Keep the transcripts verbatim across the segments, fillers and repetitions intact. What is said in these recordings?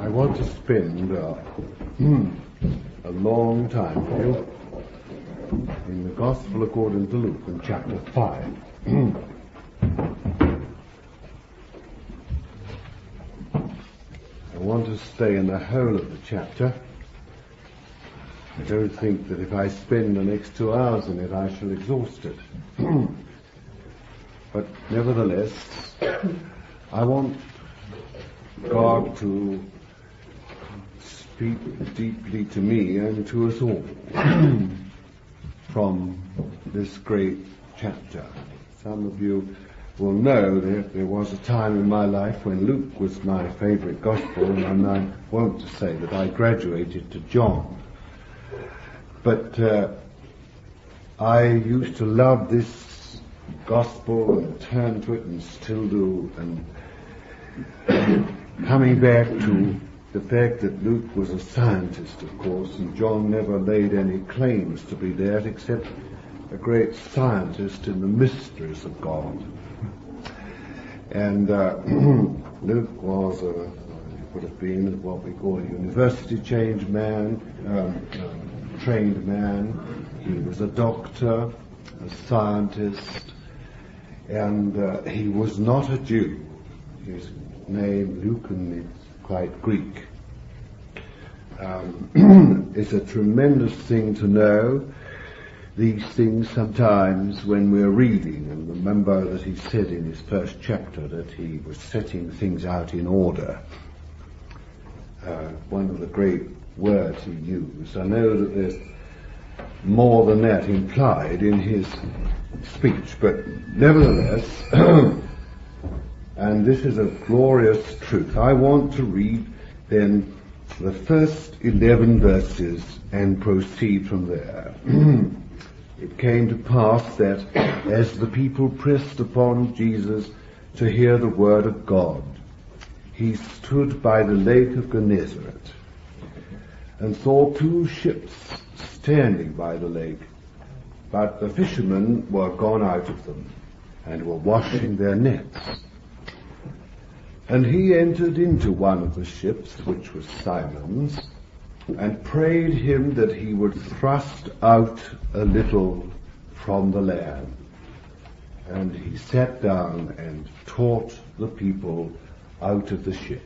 I want to spend uh, a long time with you in the Gospel according to Luke in chapter five. I want to stay in the whole of the chapter. I don't think that if I spend the next two hours in it, I shall exhaust it. But nevertheless, I want God to speak deeply to me and to us all from this great chapter. Some of you will know that there was a time in my life when Luke was my favorite gospel, and I won't say that I graduated to John. But uh, I used to love this gospel and turn to it and still do, and coming back to the fact that Luke was a scientist, of course, and John never laid any claims to be that except a great scientist in the mysteries of God. And uh, Luke was a, he would have been what we call a university change man, um, um, trained man. He was a doctor, a scientist, and uh, he was not a Jew. His name, Lucan, is quite Greek. Um, it's a tremendous thing to know these things sometimes when we're reading, and remember that he said in his first chapter that he was setting things out in order. Uh, one of the great words he used. I know that there's more than that implied in his speech, but nevertheless, and this is a glorious truth. I want to read then the first eleven verses and proceed from there. It came to pass that as the people pressed upon Jesus to hear the word of God, he stood by the lake of Gennesaret and saw two ships standing by the lake, but the fishermen were gone out of them and were washing their nets. And he entered into one of the ships, which was Simon's, and prayed him that he would thrust out a little from the land. And he sat down and taught the people out of the ship.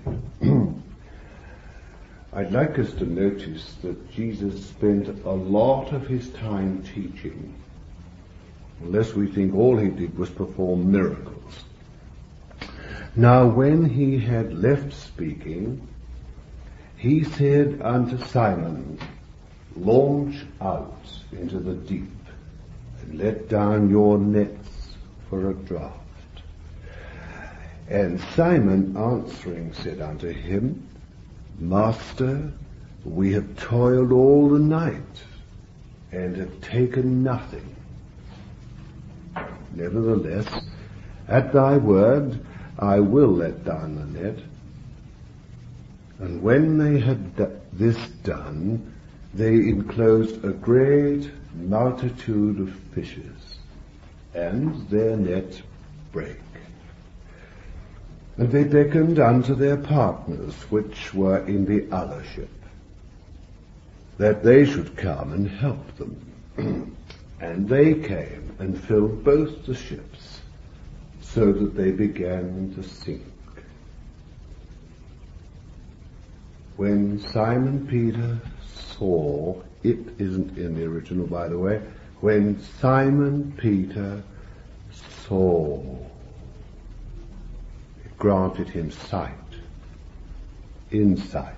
I'd like us to notice that Jesus spent a lot of his time teaching, unless we think all he did was perform miracles. Now when he had left speaking, he said unto Simon, launch out into the deep, and let down your nets for a draught. And Simon answering said unto him, Master, we have toiled all the night, and have taken nothing. Nevertheless, at thy word, I will let down the net. And when they had d- this done, they enclosed a great multitude of fishes, and their net brake. And they beckoned unto their partners, which were in the other ship, that they should come and help them. And they came and filled both the ships, so that they began to sink. When Simon Peter saw, it isn't in the original by the way, when Simon Peter saw, it granted him sight, insight.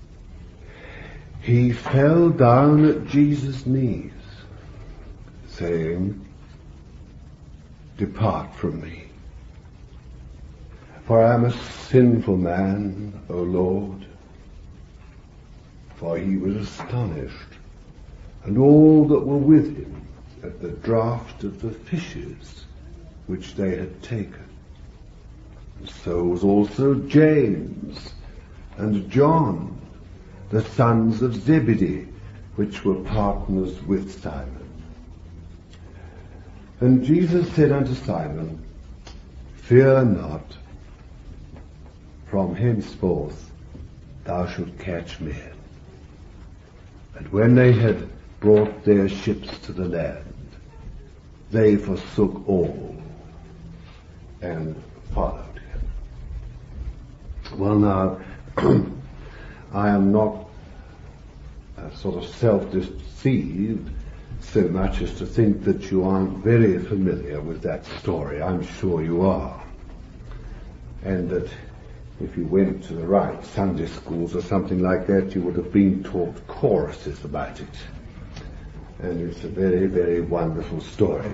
He fell down at Jesus' knees, saying, Depart from me, for I am a sinful man, O Lord. For he was astonished, and all that were with him, at the draught of the fishes which they had taken. And so was also James and John, the sons of Zebedee, which were partners with Simon. And Jesus said unto Simon, Fear not, from henceforth thou shalt catch men. And when they had brought their ships to the land, they forsook all and followed him. Well now, I am not uh, sort of self-deceived so much as to think that you aren't very familiar with that story. I'm sure you are. And that if you went to the right Sunday schools or something like that, you would have been taught choruses about it. And it's a very, very wonderful story.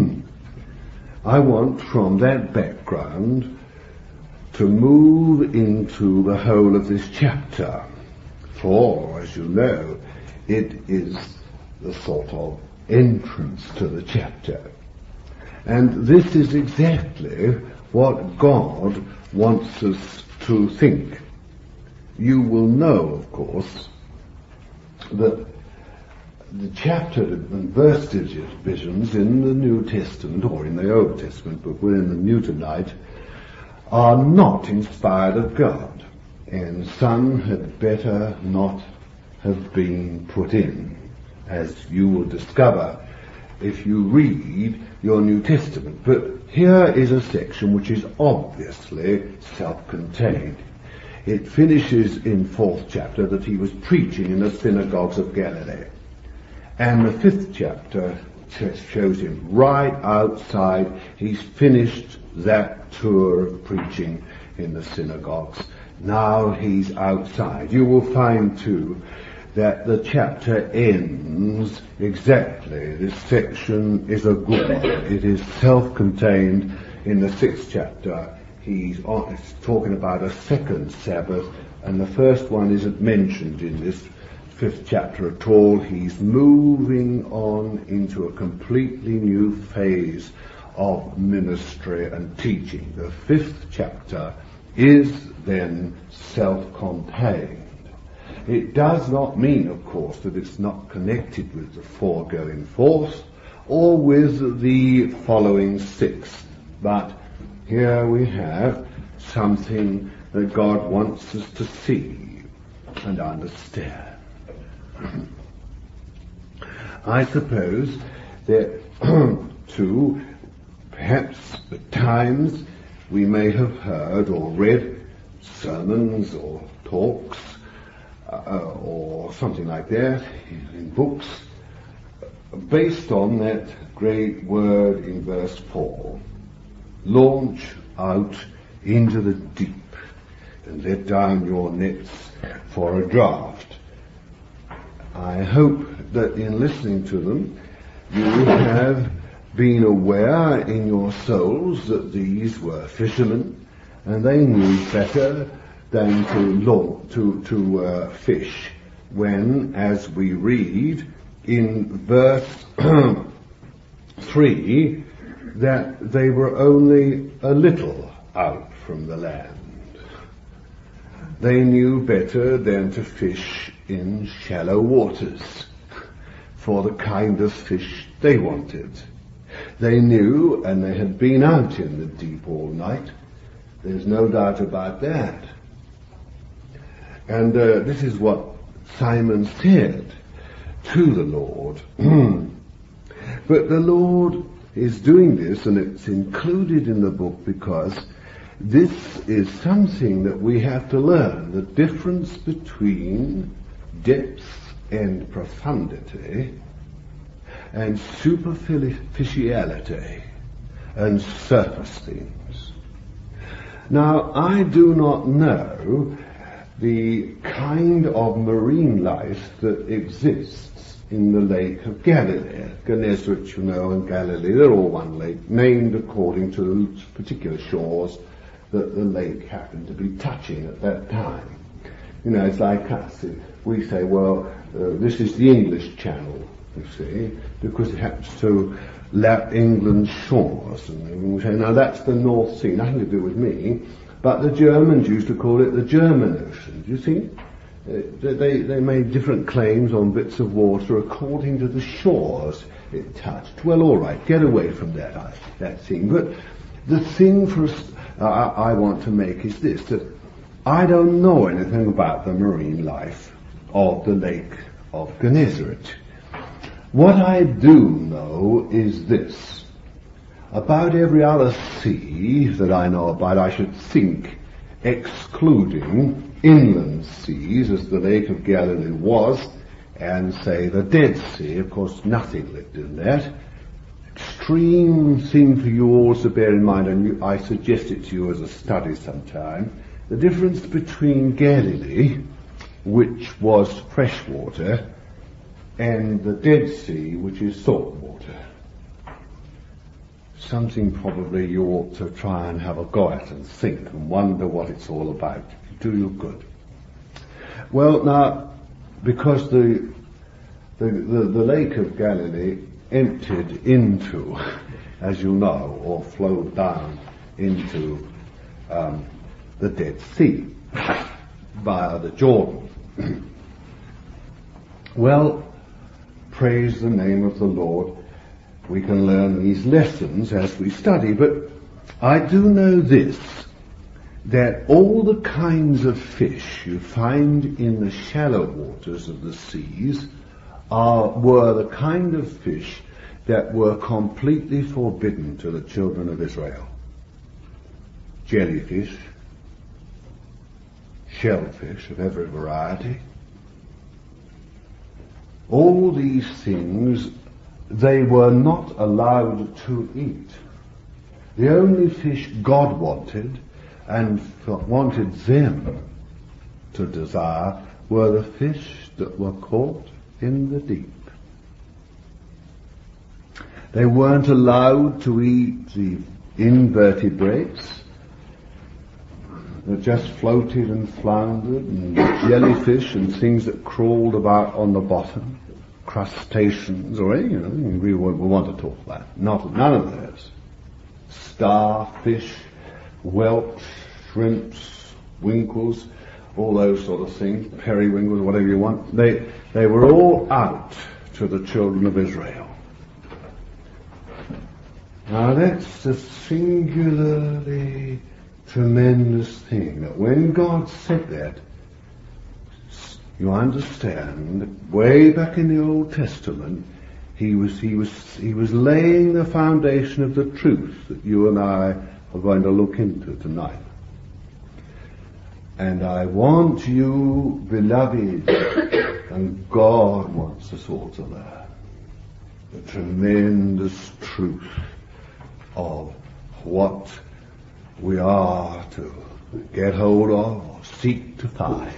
I want, from that background, to move into the whole of this chapter. For, as you know, it is the sort of entrance to the chapter. And this is exactly what God wants us to think. You will know, of course, that the chapter and verse divisions in the New Testament, or in the Old Testament, but we're in the New tonight, are not inspired of God, and some had better not have been put in, as you will discover if you read your New Testament. But here is a section which is obviously self-contained. It finishes in fourth chapter that he was preaching in the synagogues of Galilee. And the fifth chapter shows him right outside. He's finished that tour of preaching in the synagogues. Now he's outside. You will find too that the chapter ends exactly. This section is a good one. It is self-contained. In the sixth chapter, he's on, it's talking about a second Sabbath, and the first one isn't mentioned in this fifth chapter at all. He's moving on into a completely new phase of ministry and teaching. The fifth chapter is then self-contained. It does not mean, of course, that it's not connected with the foregoing fourth or with the following sixth. But here we have something that God wants us to see and understand. I suppose that too, perhaps at times we may have heard or read sermons or talks uh, or something like that in books based on that great word in verse four. Launch out into the deep and let down your nets for a draught. I hope that in listening to them, you have been aware in your souls that these were fishermen, and they knew better than to launch, to, to uh, fish, when, as we read in verse three, that they were only a little out from the land. They knew better than to fish in shallow waters for the kind of fish they wanted. They knew, and they had been out in the deep all night. There's no doubt about that. And uh, this is what Simon said to the Lord. But the Lord is doing this, and it's included in the book because this is something that we have to learn, the difference between depth and profundity and superficiality and surface things. Now, I do not know the kind of marine life that exists in the Lake of Galilee. Gennesaret, you know, and Galilee, they're all one lake, named according to the particular shores that the lake happened to be touching at that time. You know, it's like us. We say, well, uh, this is the English Channel, you see, because it happens to lap England's shores. And we say, now that's the North Sea, nothing to do with me. But the Germans used to call it the German Ocean, do you see? Uh, they, they made different claims on bits of water according to the shores it touched. Well, all right, get away from that, I, that thing. But the thing for us, uh, I want to make is this, that I don't know anything about the marine life of the Lake of Gennesaret. What I do know is this. About every other sea that I know about, I should think, excluding inland seas, as the Lake of Galilee was, and say the Dead Sea, of course nothing lived in that. Extreme thing for you all to bear in mind, and you, I suggest it to you as a study sometime, the difference between Galilee, which was fresh water, and the Dead Sea, which is salt water. Something probably you ought to try and have a go at and think and wonder what it's all about. Do you good. Well, now, because the the, the, the Lake of Galilee emptied into, as you know, or flowed down into um, the Dead Sea via the Jordan. Well, praise the name of the Lord. We can learn these lessons as we study, but I do know this, that all the kinds of fish you find in the shallow waters of the seas are, were the kind of fish that were completely forbidden to the children of Israel. Jellyfish, shellfish of every variety. All these things they were not allowed to eat. The only fish God wanted and wanted them to desire were the fish that were caught in the deep. They weren't allowed to eat the invertebrates that just floated and floundered, and jellyfish and things that crawled about on the bottom, crustaceans or any, you know, we, we want to talk about. Not, none of those. Starfish, whelks, shrimps, winkles, all those sort of things, periwinkles, whatever you want. They, they were all out to the children of Israel. Now that's a singularly tremendous thing, that when God said that, you understand, way back in the Old Testament, he was, he was, he was laying the foundation of the truth that you and I are going to look into tonight. And I want you, beloved, and God wants us all to learn the tremendous truth of what we are to get hold of or seek to find,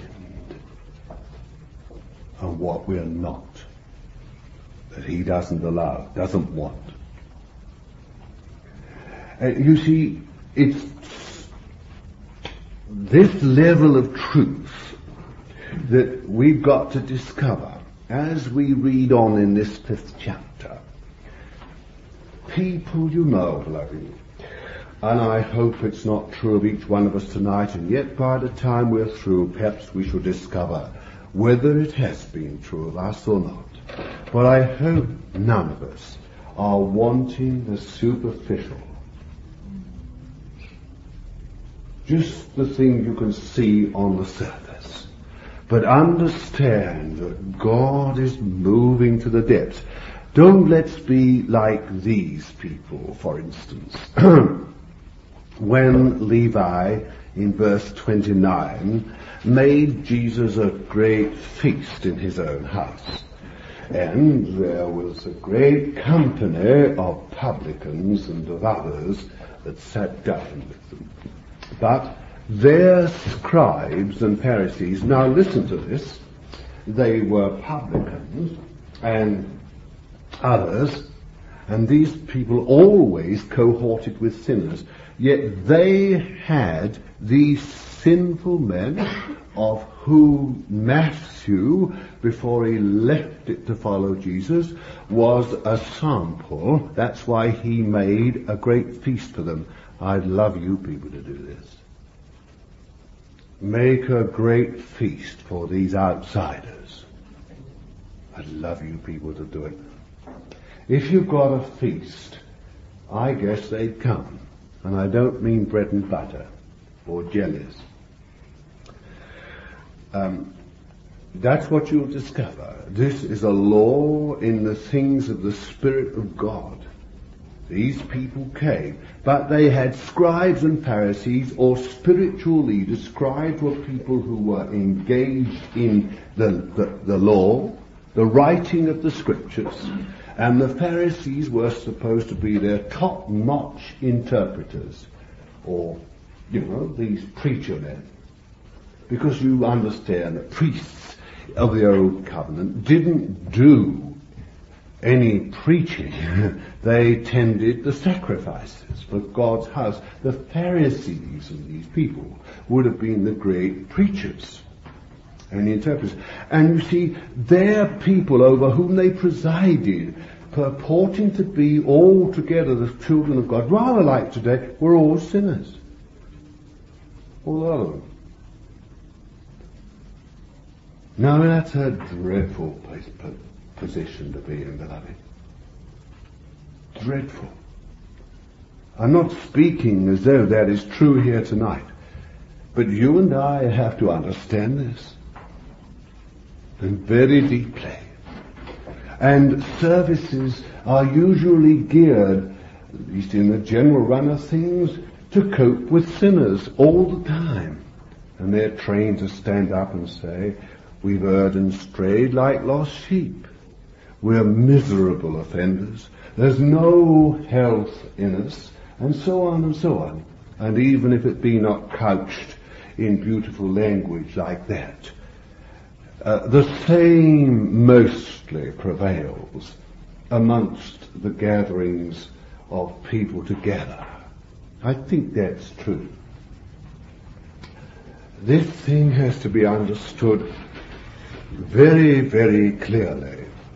and what we are not, that he doesn't allow, doesn't want. Uh, you see, it's this level of truth that we've got to discover as we read on in this fifth chapter. People you know, beloved, and I hope it's not true of each one of us tonight, and yet by the time we're through, perhaps we shall discover whether it has been true of us or not. But I hope none of us are wanting the superficial, just the thing you can see on the surface. But understand that God is moving to the depths. Don't let's be like these people, for instance. When Levi, in verse twenty-nine, made Jesus a great feast in his own house. And there was a great company of publicans and of others that sat down with them. But their scribes and Pharisees, now listen to this, they were publicans and others, and these people always cohorted with sinners, yet they had these sinful men of whom Matthew, before he left it to follow Jesus, was a sample. That's why he made a great feast for them. I'd love you people to do this. Make a great feast for these outsiders. I'd love you people to do it. If you've got a feast, I guess they'd come. And I don't mean bread and butter or jellies. um, that's what you'll discover. This is a law in the things of the Spirit of God. These people came, but they had scribes and Pharisees, or spiritual leaders. Scribes were people who were engaged in the, the, the law, the writing of the scriptures, and the Pharisees were supposed to be their top-notch interpreters, or, you know, these preacher men. Because you understand that priests of the Old Covenant didn't do any preaching. They tended the sacrifices for God's house. The Pharisees of these people would have been the great preachers and interpreters. And you see, their people over whom they presided, purporting to be altogether the children of God, rather like today, were all sinners. All of them. Now that's a dreadful place, position to be in, beloved. Dreadful. I'm not speaking as though that is true here tonight, but you and I have to understand this, and very deeply. And services are usually geared, at least in the general run of things, to cope with sinners all the time. And they're trained to stand up and say, we've erred and strayed like lost sheep. We're miserable offenders. There's no health in us, and so on and so on. And even if it be not couched in beautiful language like that, uh, the same mostly prevails amongst the gatherings of people together. I think that's true. This thing has to be understood very, very clearly.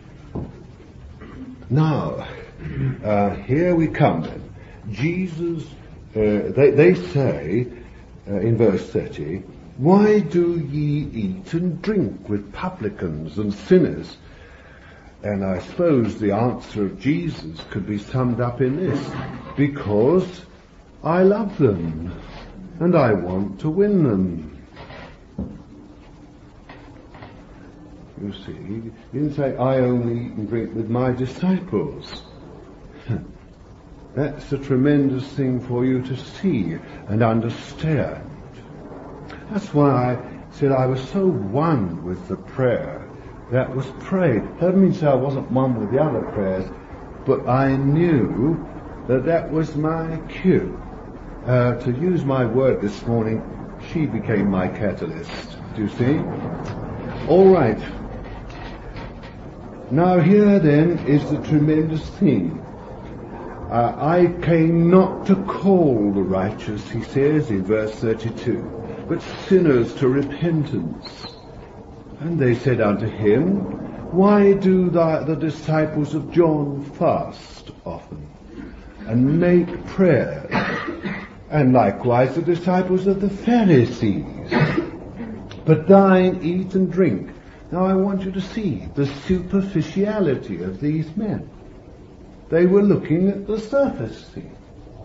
Now, uh, here we come then. Jesus, uh, they, they say uh, in verse thirty, why do ye eat and drink with publicans and sinners? And I suppose the answer of Jesus could be summed up in this: because I love them and I want to win them. You see, he didn't say, I only eat and drink with my disciples. That's a tremendous thing for you to see and understand. That's why I said I was so one with the prayer that was prayed. That doesn't mean to say I wasn't one with the other prayers, but I knew that that was my cue. Uh, to use my word this morning, she became my catalyst. Do you see? All right. Now here then is the tremendous thing. Uh, I came not to call the righteous, he says in verse thirty-two, but sinners to repentance. And they said unto him, why do the, the disciples of John fast often, and make prayers, and likewise the disciples of the Pharisees, but thine eat and drink? Now I want you to see the superficiality of these men. They were looking at the surface thing.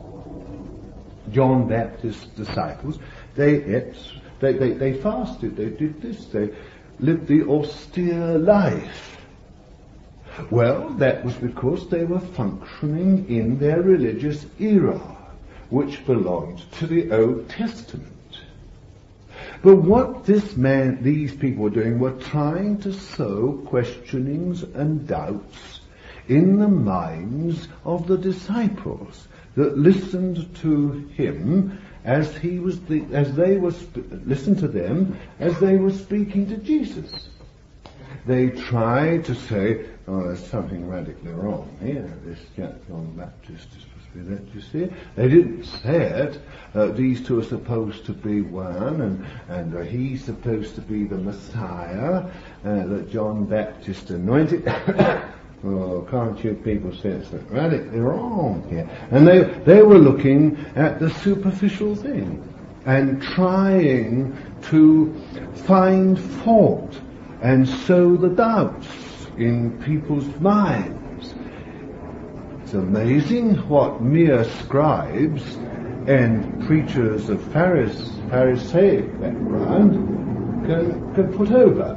John Baptist's disciples, they ate, they, they, they fasted, they did this, they lived the austere life. Well, that was because they were functioning in their religious era, which belonged to the Old Testament. But what this man, these people were doing, were trying to sow questionings and doubts in the minds of the disciples that listened to him as he was, the, as they were, sp- listened to them as they were speaking to Jesus. They tried to say, oh, there's something radically wrong here. This John Baptist is supposed to be that, you see. They didn't say it. Uh, these two are supposed to be one, and, and uh, he's supposed to be the Messiah uh, that John Baptist anointed. Oh, can't you people sense that radically wrong here? And they they were looking at the superficial thing and trying to find fault and sow the doubts in people's minds. It's amazing what mere scribes and preachers of Pharisaic background can, can put over,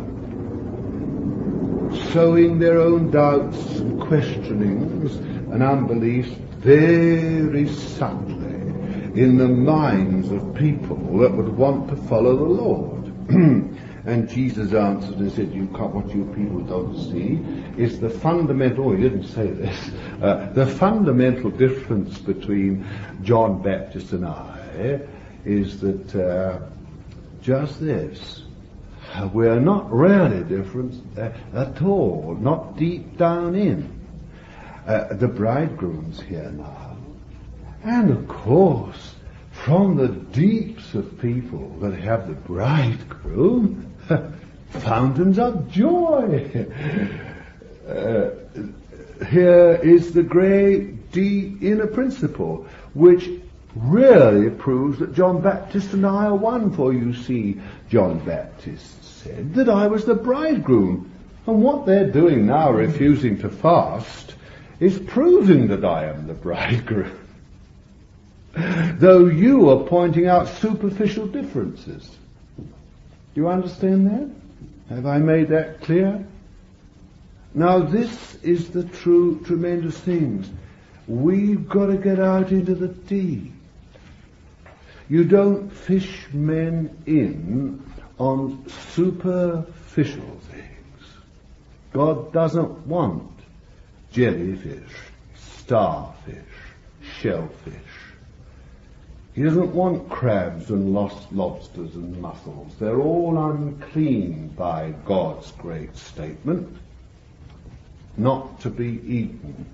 sowing their own doubts and questionings and unbeliefs very subtly in the minds of people that would want to follow the Lord. And Jesus answered and said, you can't, what you people don't see is the fundamental, oh, he didn't say this, uh, the fundamental difference between John Baptist and I is that uh, just this, we're not really different uh, at all, not deep down in. Uh, the bridegroom's here now. And of course, from the deeps of people that have the bridegroom, fountains of joy. Uh, here is the great deep inner principle, which really proves that John Baptist and I are one. For you see, John Baptist said that I was the bridegroom. And what they're doing now, refusing to fast, is proving that I am the bridegroom. Though you are pointing out superficial differences. Do you understand that? Have I made that clear? Now this is the true tremendous things. We've got to get out into the deep. You don't fish men in on superficial things. God doesn't want jellyfish, starfish, shellfish. He doesn't want crabs and lost lobsters and mussels. They're all unclean by God's great statement, not to be eaten.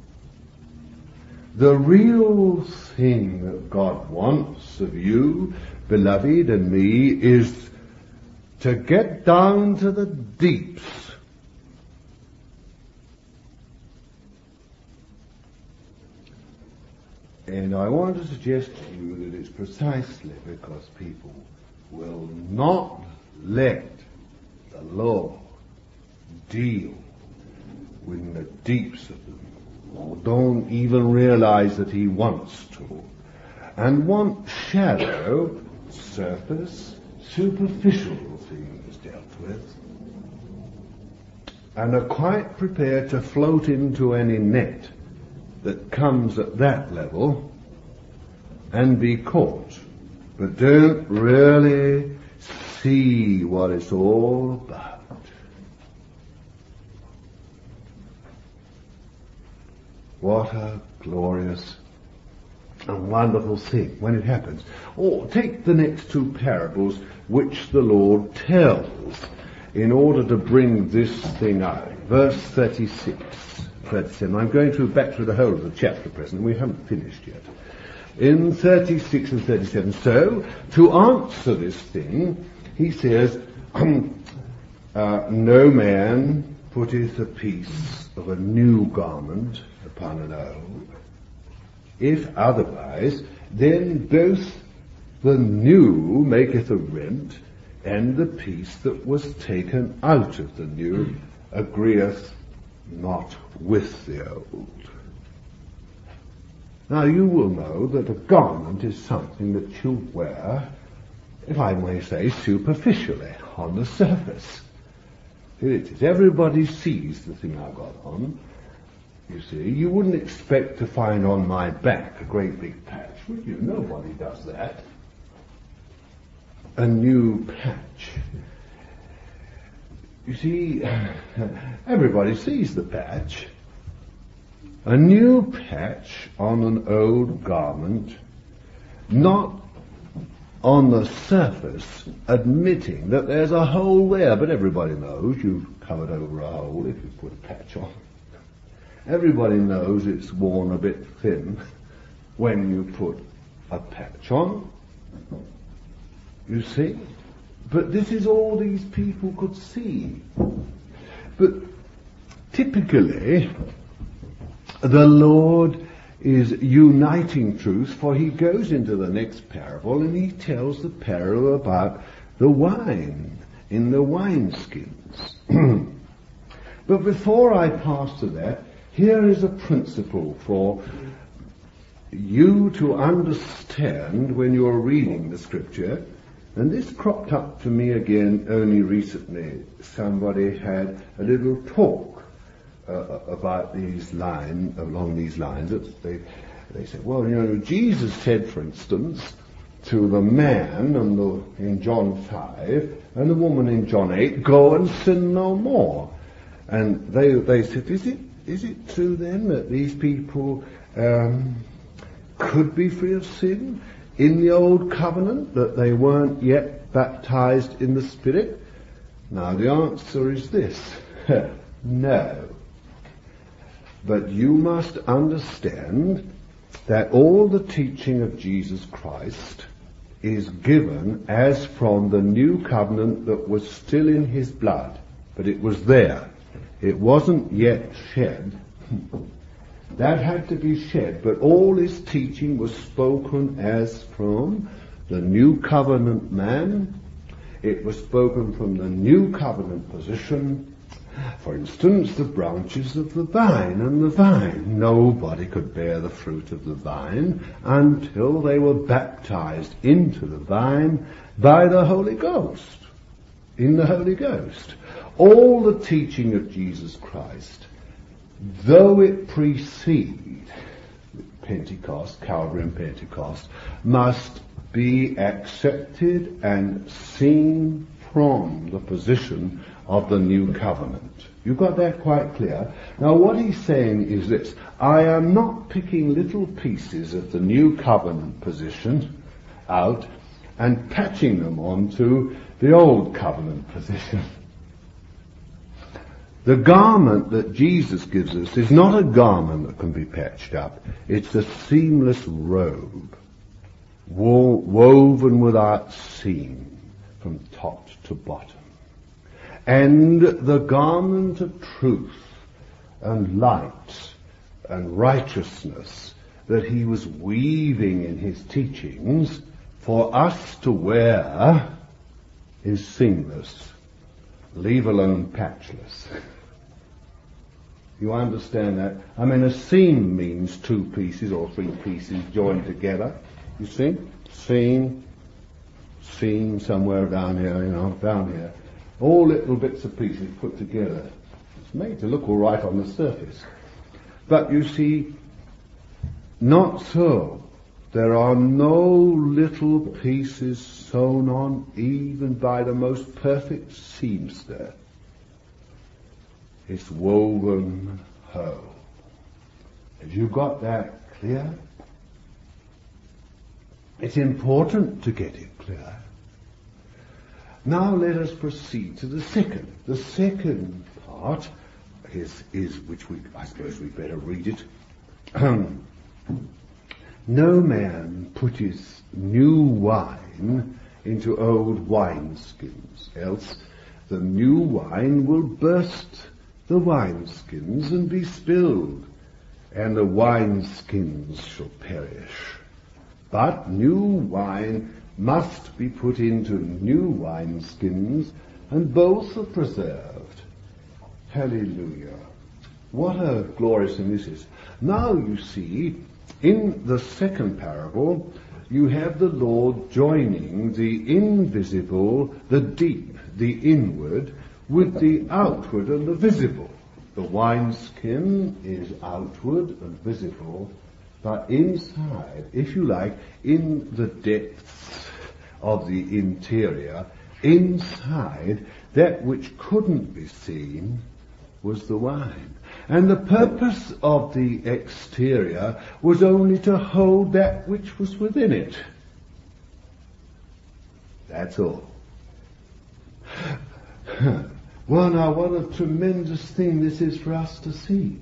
The real thing that God wants of you, beloved, and me, is to get down to the deeps. And I want to suggest to you that it's precisely because people will not let the Lord deal with the deeps of them, or don't even realize that he wants to, and want shallow, surface, superficial things dealt with, and are quite prepared to float into any net that comes at that level and be caught, but don't really see what it's all about. What a glorious and wonderful thing when it happens. Or take the next two parables which the Lord tells in order to bring this thing out. Verse thirty-six. thirty-seven. I'm going through back through the whole of the chapter present. We haven't finished yet. In thirty-six and thirty-seven. So, to answer this thing, he says, uh, no man putteth a piece of a new garment upon an old. If otherwise, then both the new maketh a rent, and the piece that was taken out of the new agreeth not with the old. Now you will know that a garment is something that you wear, if I may say, superficially, on the surface. Here it is. Everybody sees the thing I've got on. You see, you wouldn't expect to find on my back a great big patch, would you? Nobody does that. A new patch. You see, everybody sees the patch. A new patch on an old garment, not on the surface, admitting that there's a hole there, but everybody knows you've covered over a hole if you put a patch on. Everybody knows it's worn a bit thin when you put a patch on. You see? But this is all these people could see. But typically, the Lord is uniting truth, for he goes into the next parable and he tells the parable about the wine in the wineskins. But before I pass to that, here is a principle for you to understand when you're reading the scripture, And this cropped up for me again only recently. Somebody had a little talk uh, about these lines, along these lines. They, they said, well, you know, Jesus said, for instance, to the man in, the, in John five and the woman in John eight, go and sin no more. And they they said, is it is it true then that these people um, could be free of sin in the old covenant, that they weren't yet baptized in the Spirit? Now the answer is this. No. But you must understand that all the teaching of Jesus Christ is given as from the new covenant that was still in his blood. But it was there. It wasn't yet shed. That had to be shed, but all his teaching was spoken as from the new covenant man. It was spoken from the new covenant position. For instance, the branches of the vine and the vine. Nobody could bear the fruit of the vine until they were baptized into the vine by the Holy Ghost. In the Holy Ghost. All the teaching of Jesus Christ, though it precede Pentecost, Calvary and Pentecost, must be accepted and seen from the position of the new covenant. You got that quite clear? Now what he's saying is this: I am not picking little pieces of the new covenant position out and patching them onto the old covenant position. The garment that Jesus gives us is not a garment that can be patched up. It's a seamless robe, wo- woven without seam from top to bottom. And the garment of truth and light and righteousness that he was weaving in his teachings for us to wear is seamless, leave alone patchless. You understand that? I mean, a seam means two pieces or three pieces joined together. You see? Seam, seam somewhere down here, you know, down here. All little bits of pieces put together. It's made to look all right on the surface. But you see, not so. There are no little pieces sewn on even by the most perfect seamster. It's woven whole. Have you got that clear? It's important to get it clear. Now let us proceed to the second. The second part is, is which we, I suppose we better read it. No man putteth new wine into old wineskins, else the new wine will burst the wineskins and be spilled, and the wineskins shall perish. But new wine must be put into new wineskins, and both are preserved. Hallelujah. What a glorious thing this is. Now you see, in the second parable, you have the Lord joining the invisible, the deep, the inward, with the outward and the visible. The wineskin is outward and visible, but inside, if you like, in the depths of the interior, inside, that which couldn't be seen was the wine. And the purpose of the exterior was only to hold that which was within it. That's all. Well, now, what a tremendous thing this is for us to see.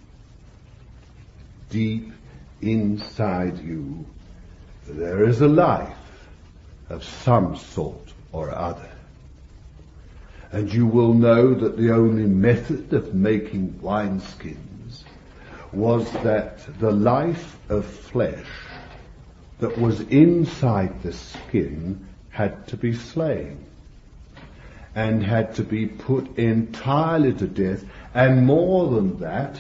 Deep inside you, there is a life of some sort or other. And you will know that the only method of making wineskins was that the life of flesh that was inside the skin had to be slain and had to be put entirely to death, and more than that,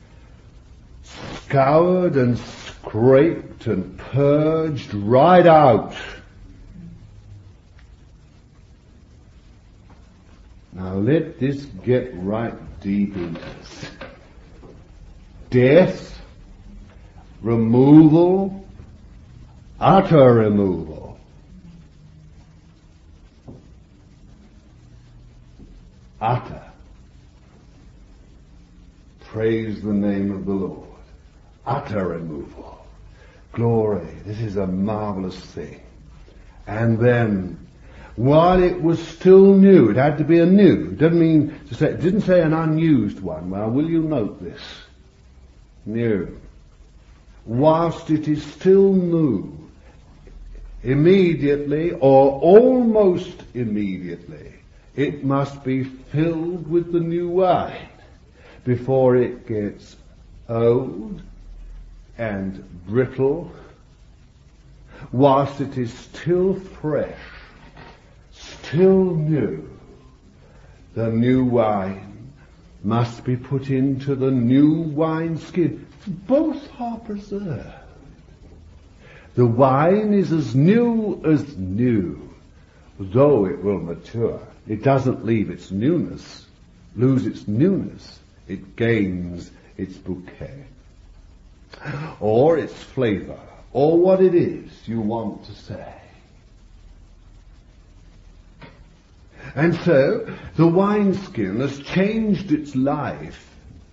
scoured and scraped and purged right out. Now let this get right deep into us. Death, removal, utter removal. Utter. Praise the name of the Lord. Utter removal. Glory. This is a marvelous thing. And then, while it was still new, it had to be a new. It doesn't mean to say, it didn't say an unused one. Well, will you note this? New. Whilst it is still new, immediately or almost immediately, it must be filled with the new wine before it gets old and brittle. Whilst it is still fresh, still new, the new wine must be put into the new wineskin. Both are preserved. The wine is as new as new, though it will mature. It doesn't leave its newness, lose its newness. It gains its bouquet, or its flavor, or what it is you want to say. And so, the wineskin has changed its life,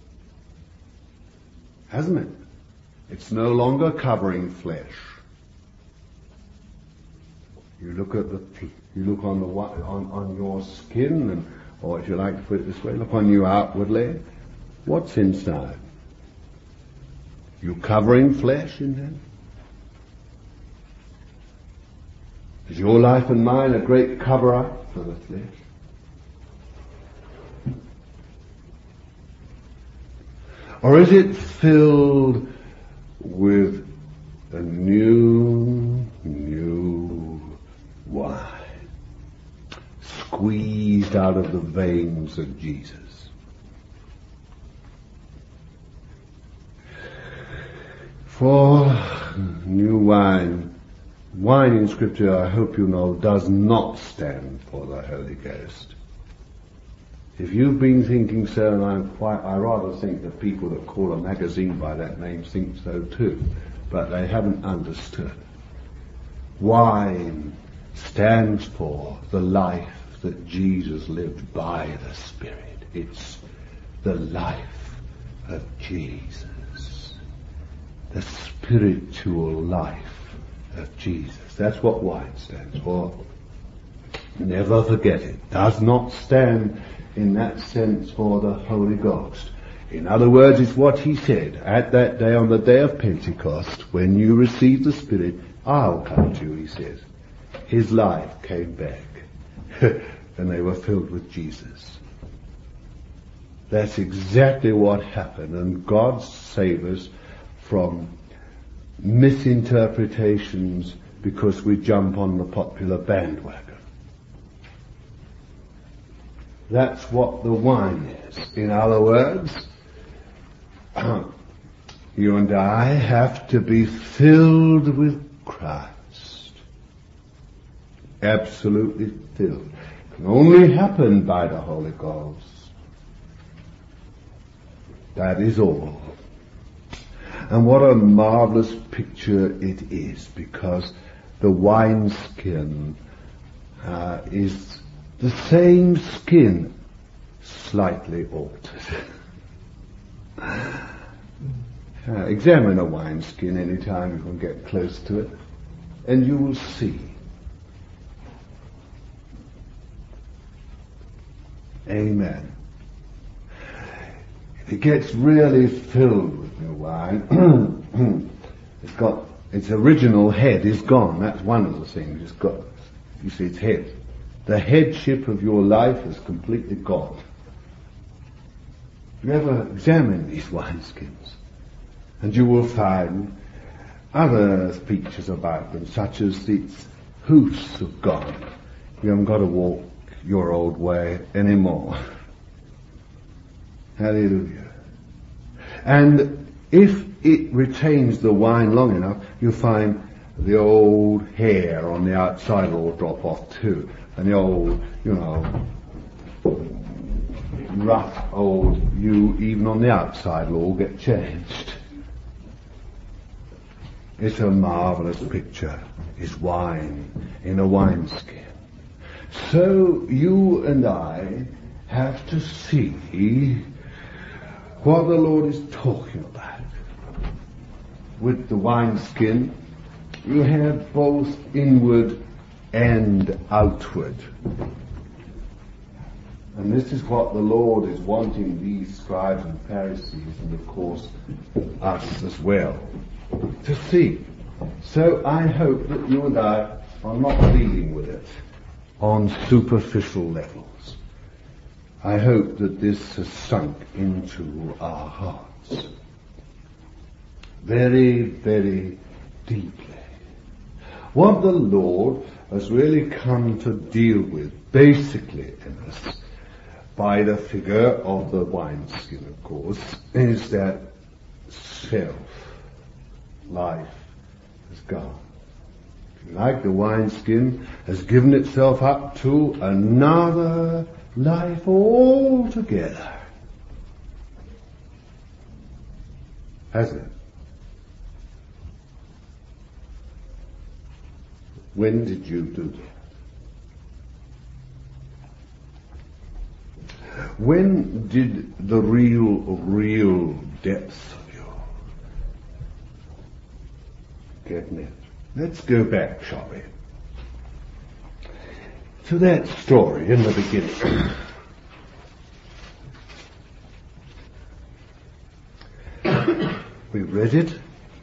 hasn't it? It's no longer covering flesh. You look at the, you look on the on on your skin, and, or if you like to put it this way, look on you outwardly. What's inside? You covering flesh in there? Is your life and mine a great cover-up for the flesh? Or is it filled with a new, new wine, squeezed out of the veins of Jesus? For new wine, wine in Scripture, I hope you know, does not stand for the Holy Ghost. If you've been thinking so, and I'm quite, I rather think that people that call a magazine by that name think so too, but they haven't understood. Wine stands for the life that Jesus lived by the Spirit. It's the life of Jesus. The spiritual life of Jesus. That's what wine stands for. Never forget it. Does not stand in that sense for the Holy Ghost. In other words, it's what he said at that day, on the day of Pentecost, when you receive the Spirit, I'll come to you, he says. His life came back and they were filled with Jesus. That's exactly what happened, and God save us from misinterpretations because we jump on the popular bandwagon. That's what the wine is. In other words, you and I have to be filled with Christ. Absolutely filled. It can only happen by the Holy Ghost. That is all. And what a marvelous picture it is, because the wineskin uh, is the same skin, slightly altered. uh, examine a wineskin any time you can get close to it, and you will see. Amen. It gets really filled with new wine. It's got, its original head is gone. That's one of the things. It's got, you see, its head. The headship of your life is completely gone. You ever examine these wineskins, and you will find other features about them, such as its hoofs have gone. You haven't got to walk your old way anymore. Hallelujah. And if it retains the wine long enough, you find the old hair on the outside will drop off too. And the old, you know, rough old you, even on the outside, will all get changed. It's a marvelous picture. It's wine in a wineskin. So you and I have to see what the Lord is talking about. With the wineskin, you have both inward and outward. And this is what the Lord is wanting these scribes and Pharisees, and of course us as well, to see. So I hope that you and I are not dealing with it on superficial levels. I hope that this has sunk into our hearts very, very deeply. What the Lord has really come to deal with, basically in us, by the figure of the wineskin, of course, is that self life has gone. If you like, the wineskin has given itself up to another life altogether. Hasn't it? When did you do that? When did the real, real depths of you get met? Let's go back, shall we, to that story in the beginning. We read it,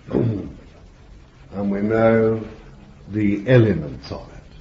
and we know the elements of it.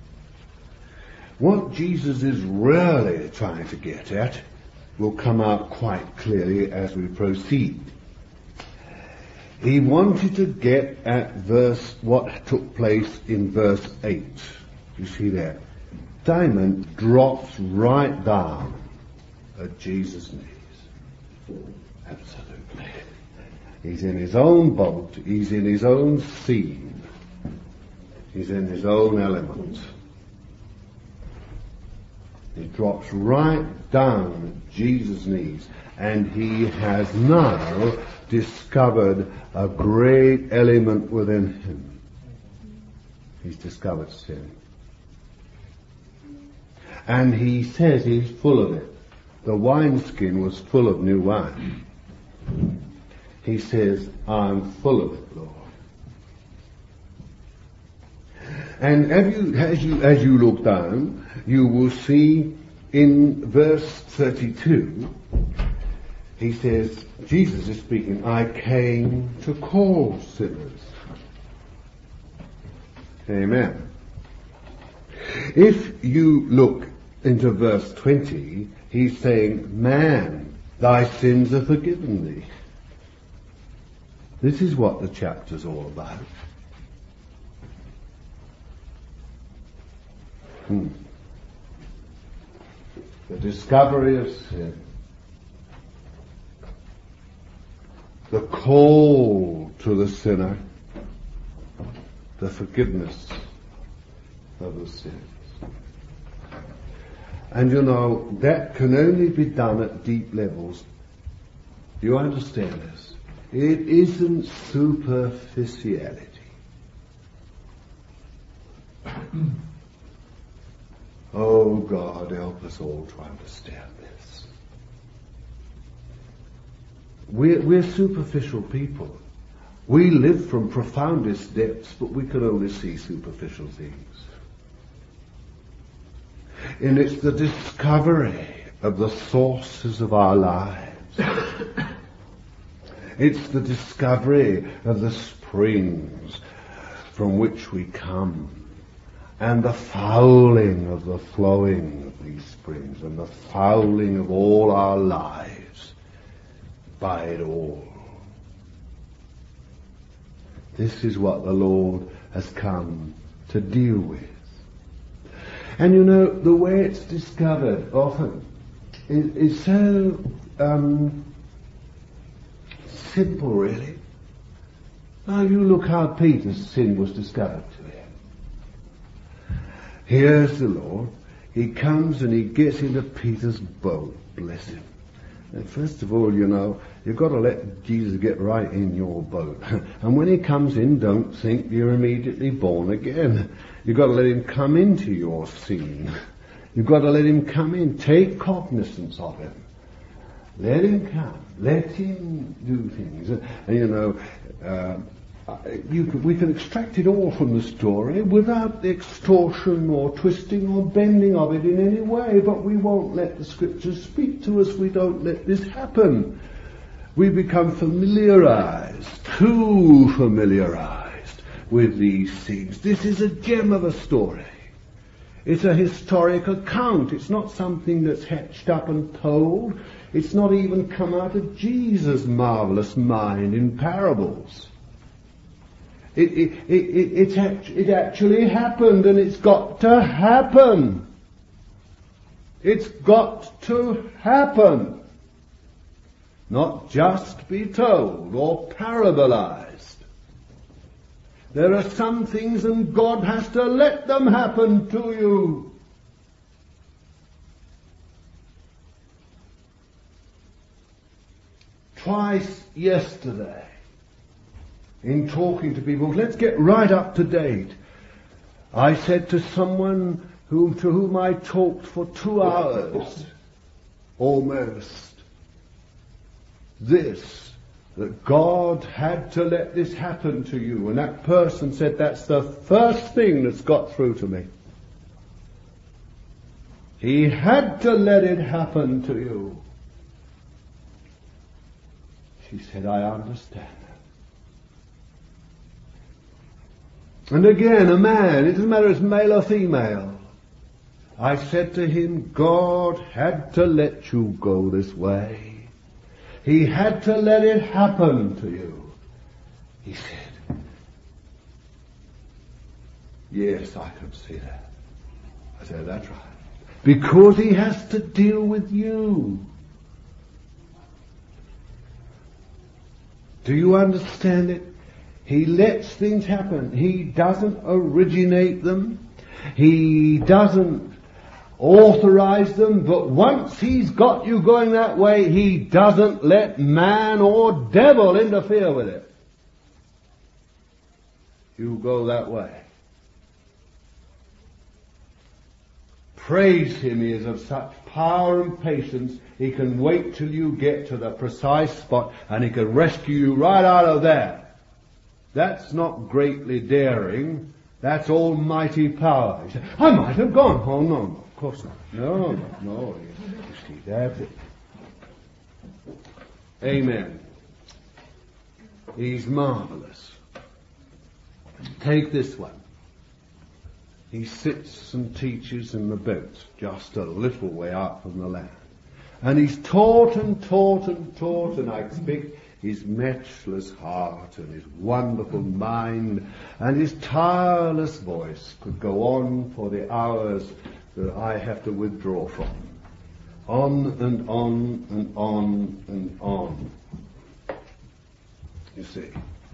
What Jesus is really trying to get at will come out quite clearly as we proceed. He wanted to get at verse, what took place in verse eight. You see that? Simon drops right down at Jesus' knees. Absolutely. He's in his own boat. He's in his own scene. He's in his own element. He drops right down at Jesus' knees, and he has now discovered a great element within him. He's discovered sin. And he says he's full of it. The wineskin was full of new wine. He says, I'm full of it, Lord. And as you, as you, as you look down, you will see in verse thirty-two, he says, Jesus is speaking, I came to call sinners. Amen. If you look into verse twenty, he's saying, man, thy sins are forgiven thee. This is what the chapter's all about. Hmm. The discovery of sin. The call to the sinner. The forgiveness of the sins. And you know, that can only be done at deep levels. Do you understand this? It isn't superficiality. Oh God, help us all to understand this. We're, we're superficial people. We live from profoundest depths, but we can only see superficial things. And it's the discovery of the sources of our lives. It's the discovery of the springs from which we come, and the fouling of the flowing of these springs, and the fouling of all our lives by it all. This is what the Lord has come to deal with. And you know, the way it's discovered often is, is so um, simple, really. Now you look how Peter's sin was discovered to him. Here's the Lord. he comes and he gets into Peter's boat, bless him. And first of all, you know, you've got to let Jesus get right in your boat. And when he comes in, don't think you're immediately born again. You've got to let him come into your scene. You've got to let him come in. Take cognizance of him. Let him come. Let him do things. And, you know, uh, you could, we can extract it all from the story without the extortion or twisting or bending of it in any way, but we won't let the scriptures speak to us. We don't let this happen. We become familiarized, too familiarized with these things. This is a gem of a story. It's a historic account. It's not something that's hatched up and told. It's not even come out of Jesus' marvelous mind in parables. It, it, it, it, it, act, it actually happened, and it's got to happen. It's got to happen. Not just be told or parabolized. There are some things, and God has to let them happen to you. Twice yesterday, in talking to people, let's get right up to date, I said to someone whom, to whom I talked for two hours, almost, this, that God had to let this happen to you. And that person said, that's the first thing that's got through to me. He had to let it happen to you. She said, I understand. And again, a man, it doesn't matter if it's male or female. I said to him, God had to let you go this way. He had to let it happen to you. He said, yes, I can see that. I said, that's right. Because he has to deal with you. Do you understand it? He lets things happen. He doesn't originate them. He doesn't authorize them. But once he's got you going that way, he doesn't let man or devil interfere with it. You go that way. Praise him, he is of such power and patience, he can wait till you get to the precise spot and he can rescue you right out of there. That's not greatly daring. That's almighty power. He said, I might have gone. Oh, no, no, of course not. No, no, no. You see, that's it. Amen. He's marvelous. Take this one. He sits and teaches in the boat, just a little way out from the land. And he's taught and taught and taught, and I expect his matchless heart and his wonderful mind and his tireless voice could go on for the hours that I have to withdraw from. On and on and on and on. You see.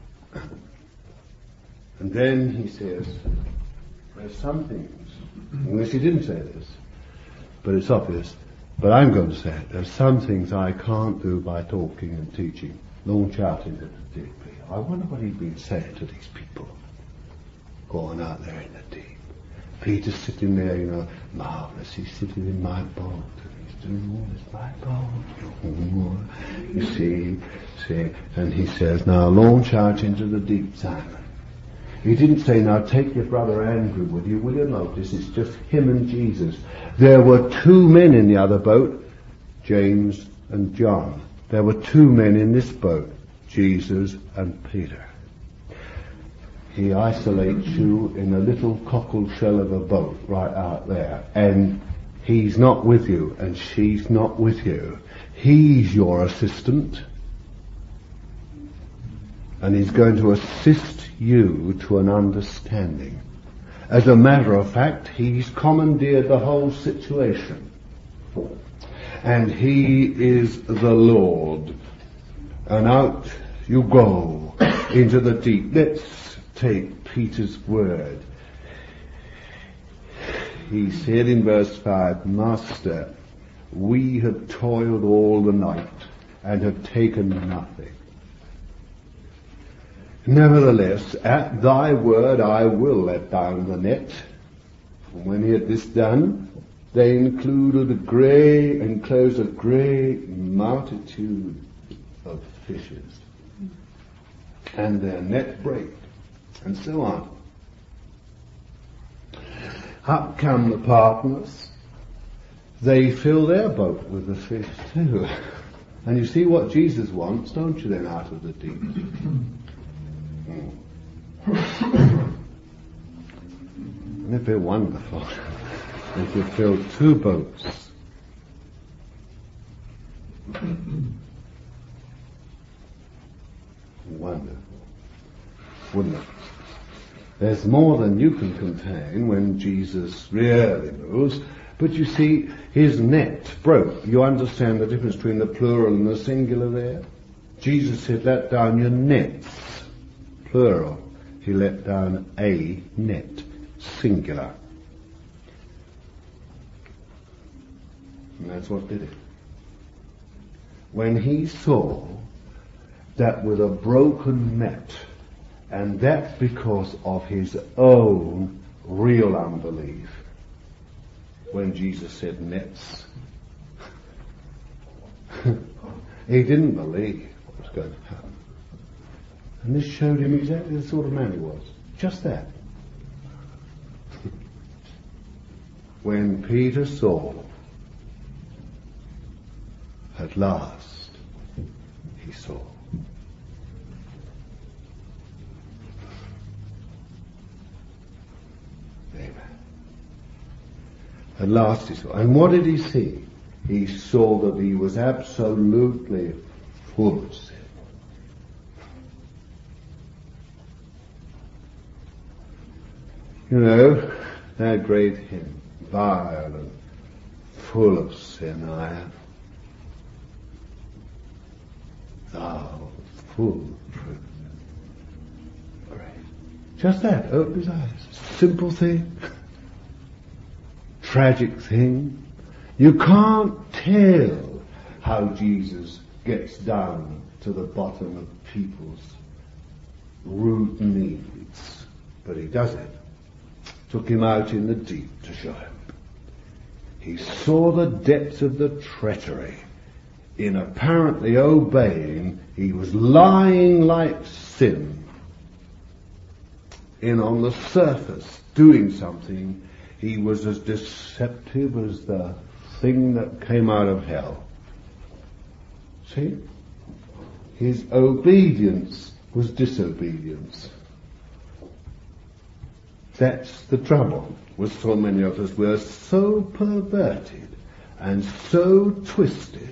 And then he says, there's some things, unless he didn't say this, but it's obvious, but I'm going to say it, there's some things I can't do by talking and teaching. Launch out into the deep. I wonder what he'd been saying to these people going out there in the deep. Peter's sitting there, you know, marvelous. He's sitting in my boat and he's doing all this, my boat. You see, see, and he says, now launch out into the deep, Simon. He didn't say, now take your brother Andrew with you. Will you notice it's just him and Jesus. There were two men in the other boat, James and John. There were two men in this boat, Jesus and Peter. He isolates you in a little cockle shell of a boat right out there, and he's not with you, and she's not with you. He's your assistant, and he's going to assist you to an understanding. As a matter of fact, he's commandeered the whole situation. And he is the Lord. And out you go into the deep. Let's take Peter's word. he said in verse five, Master, we have toiled all the night and have taken nothing. Nevertheless, at thy word I will let down the net. And when he had this done, they included a great, enclosed a great multitude of fishes. And their net brake, and so on. Up come the partners. They fill their boat with the fish too. And you see what Jesus wants, don't you, then, out of the deep? Wouldn't it be wonderful if you filled two boats? Wonderful, wouldn't it? There's more than you can contain when Jesus really moves. But you see, his net broke. You understand the difference between the plural and the singular there? Jesus said, let down your nets. Plural. He let down a net. Singular. And that's what did it. When he saw that with a broken net, and that because of his own real unbelief, when Jesus said nets, he didn't believe what was going to happen. And this showed him exactly the sort of man he was. Just that. When Peter saw, at last, he saw. Amen. At last he saw. And what did he see? He saw that he was absolutely full of sin. You know, that great hymn, vile and full of sin I am. Thou full of truth. Great. Just that, open his eyes. Simple thing. Tragic thing. You can't tell how Jesus gets down to the bottom of people's root needs. But he does it. Took him out in the deep to show him. He saw the depths of the treachery. In apparently obeying, he was lying like sin. In on the surface, doing something, he was as deceptive as the thing that came out of hell. See? His obedience was disobedience. That's the trouble with so many of us. We're so perverted and so twisted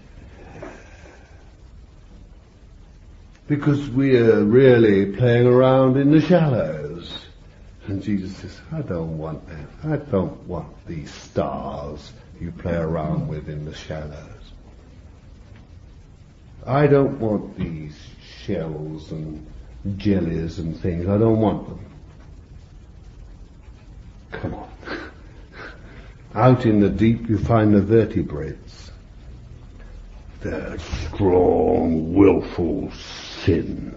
because we're really playing around in the shallows. And Jesus says, I don't want that. I don't want these stars you play around with in the shallows. I don't want these shells and jellies and things. I don't want them. Come on. Out in the deep you find the vertebrates. They're strong, willful sin.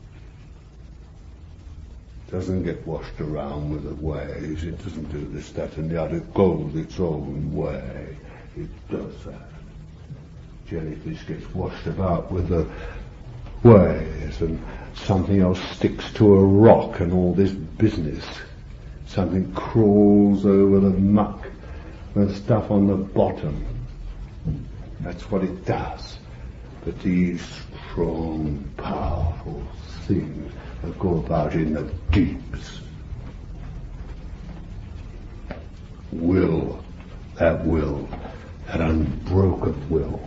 Doesn't get washed around with the waves. It doesn't do this, that and the other. It goes its own way. It does that. Jellyfish gets washed about with the waves, and something else sticks to a rock and all this business. Something crawls over the muck and stuff on the bottom. That's what it does. But these strong, powerful things that go about in the deeps. Will, that will, that unbroken will.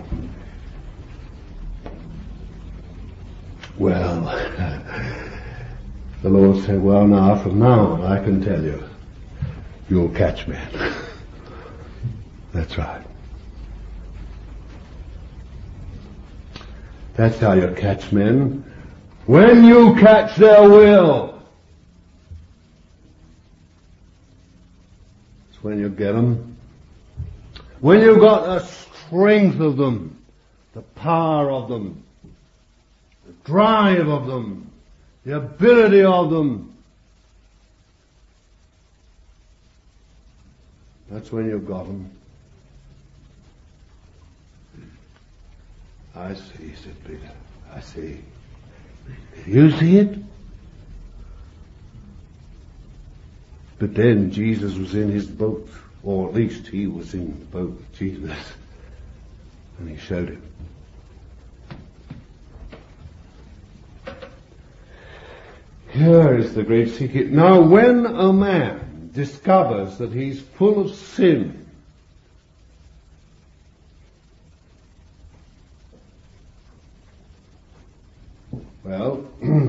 Well, the Lord said, well, now, from now on, I can tell you, you'll catch men. That's right. That's how you catch men. When you catch their will. That's when you get them. When you've got the strength of them, the power of them, the drive of them, the ability of them. That's when you've got them. I see, said Peter. I see. You see it? But then Jesus was in his boat, or at least he was in the boat with Jesus, and he showed him. Here is the great secret. Now, when a man discovers that he's full of sin, well,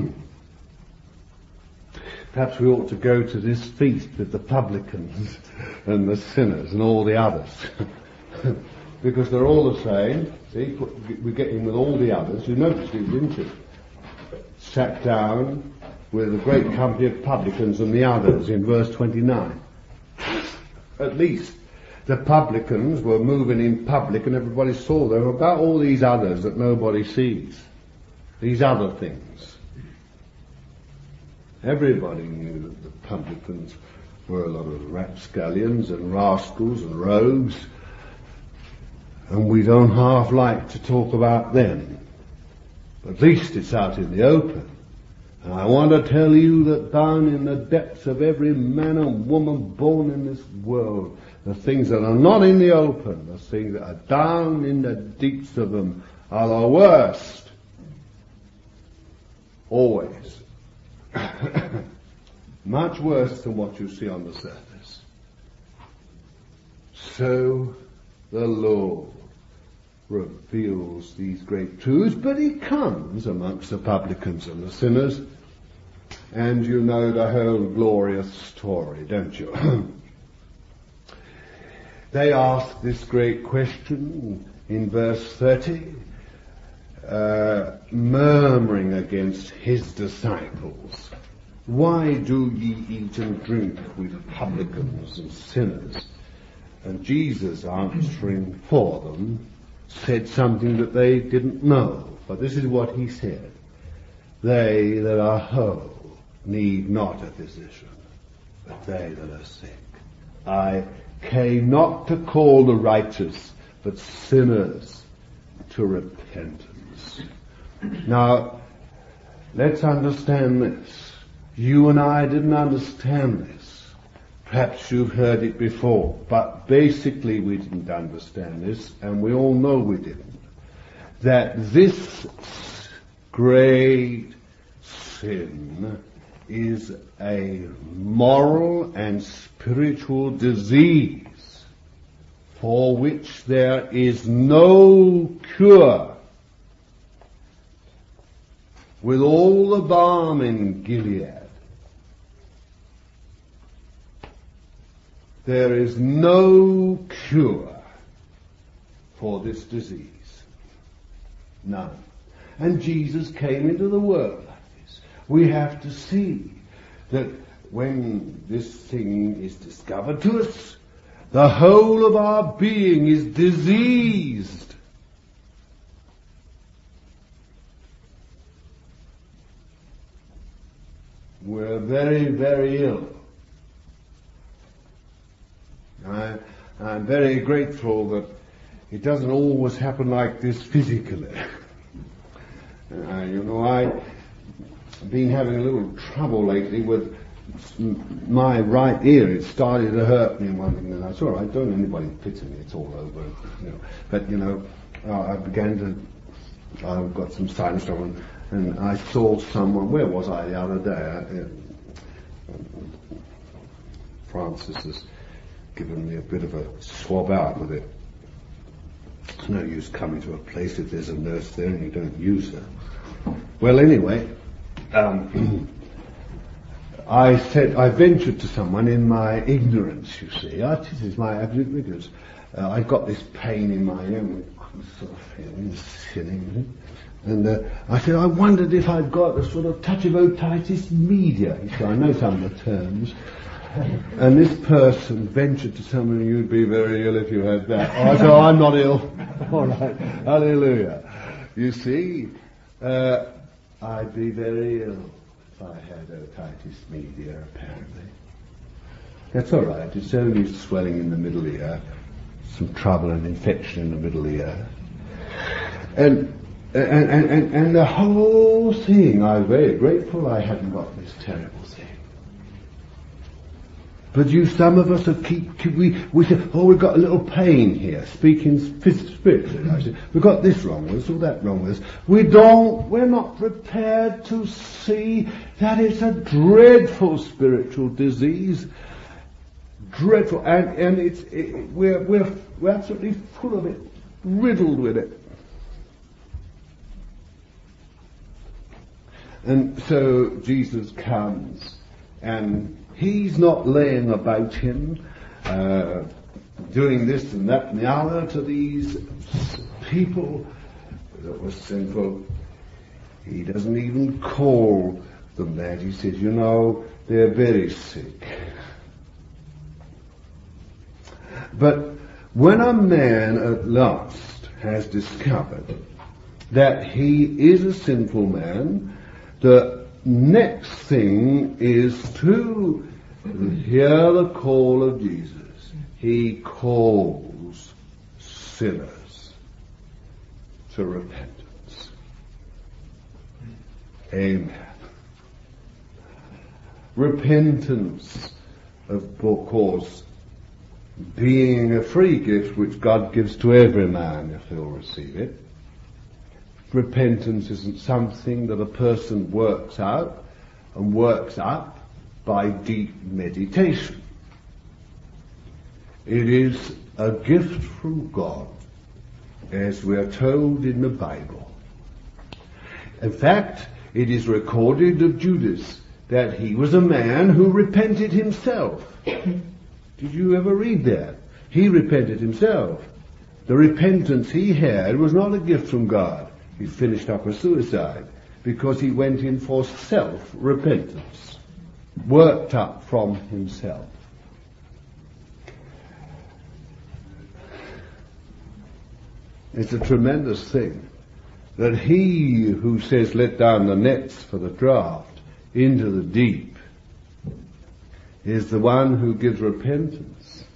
perhaps we ought to go to this feast with the publicans and the sinners and all the others. Because they're all the same. See, we get in with all the others. You noticed it, didn't you? Sat down with a great company of publicans and the others in verse twenty-nine. At least the publicans were moving in public and everybody saw them. About all these others that nobody sees. These other things. Everybody knew that the publicans were a lot of rapscallions and rascals and rogues, and we don't half like to talk about them. At least it's out in the open. And I want to tell you that down in the depths of every man and woman born in this world, the things that are not in the open, the things that are down in the deeps of them, are the worst. Always. Much worse than what you see on the surface. So the Lord reveals these great truths, but he comes amongst the publicans and the sinners, and you know the whole glorious story, don't you? They ask this great question in verse thirty, uh, murmuring against his disciples. Why do ye eat and drink with publicans and sinners? And Jesus, answering for them, said something that they didn't know. But this is what he said. They that are whole need not a physician, but they that are sick. I came not to call the righteous, but sinners to repentance. Now, let's understand this. You and I didn't understand this. Perhaps you've heard it before, but basically we didn't understand this, and we all know we didn't. That this great sin is a moral and spiritual disease for which there is no cure. With all the balm in Gilead, there is no cure for this disease. None. And Jesus came into the world like this. We have to see that when this thing is discovered to us, the whole of our being is diseased. We're very, very ill. I, I'm very grateful that it doesn't always happen like this physically. uh, you know, I've been having a little trouble lately with my right ear. It started to hurt me one thing, and that's all right. Don't anybody pity me. It's all over. You know. But you know, uh, I began to. I've got some sinus trouble, and I saw someone. Where was I the other day? Uh, Francis has given me a bit of a swab out with it. It's no use coming to a place if there's a nurse there and you don't use her. Well, anyway, um, I said, I ventured to someone in my ignorance, you see. Oh, this is my absolute ignorance. Uh, I got this pain in my ear, sort of feeling sinning. And uh, I said, I wondered if I'd got a sort of touch of otitis media. So I know some of the terms. And this person ventured to tell me, you'd be very ill if you had that. Oh, I said, oh, I'm not ill. All right, hallelujah. You see, uh, I'd be very ill if I had otitis media, apparently. That's all right. It's only swelling in the middle ear, some trouble and infection in the middle ear. And And, and, and, and the whole thing, I'm very grateful I hadn't got this terrible thing. But you, some of us are keep, keep we, we say, oh, we've got a little pain here, speaking spiritually. I say, we've got this wrong with us, or that wrong with us. We don't, we're not prepared to see that it's a dreadful spiritual disease. Dreadful, and, and it's, it, we're, we're, we're absolutely full of it, riddled with it. And so Jesus comes, and he's not laying about him, uh, doing this and that and the other to these people that were sinful. He doesn't even call them that. He says, you know, they're very sick. But when a man at last has discovered that he is a sinful man, the next thing is to hear the call of Jesus. He calls sinners to repentance. Amen. Repentance, of course, being a free gift which God gives to every man if he'll receive it. Repentance isn't something that a person works out and works up by deep meditation. It is a gift from God, as we are told in the Bible. In fact, it is recorded of Judas that he was a man who repented himself. Did you ever read that? He repented himself. The repentance he had was not a gift from God. He finished up a suicide because he went in for self-repentance, worked up from himself. It's a tremendous thing that he who says, let down the nets for the draught into the deep, is the one who gives repentance.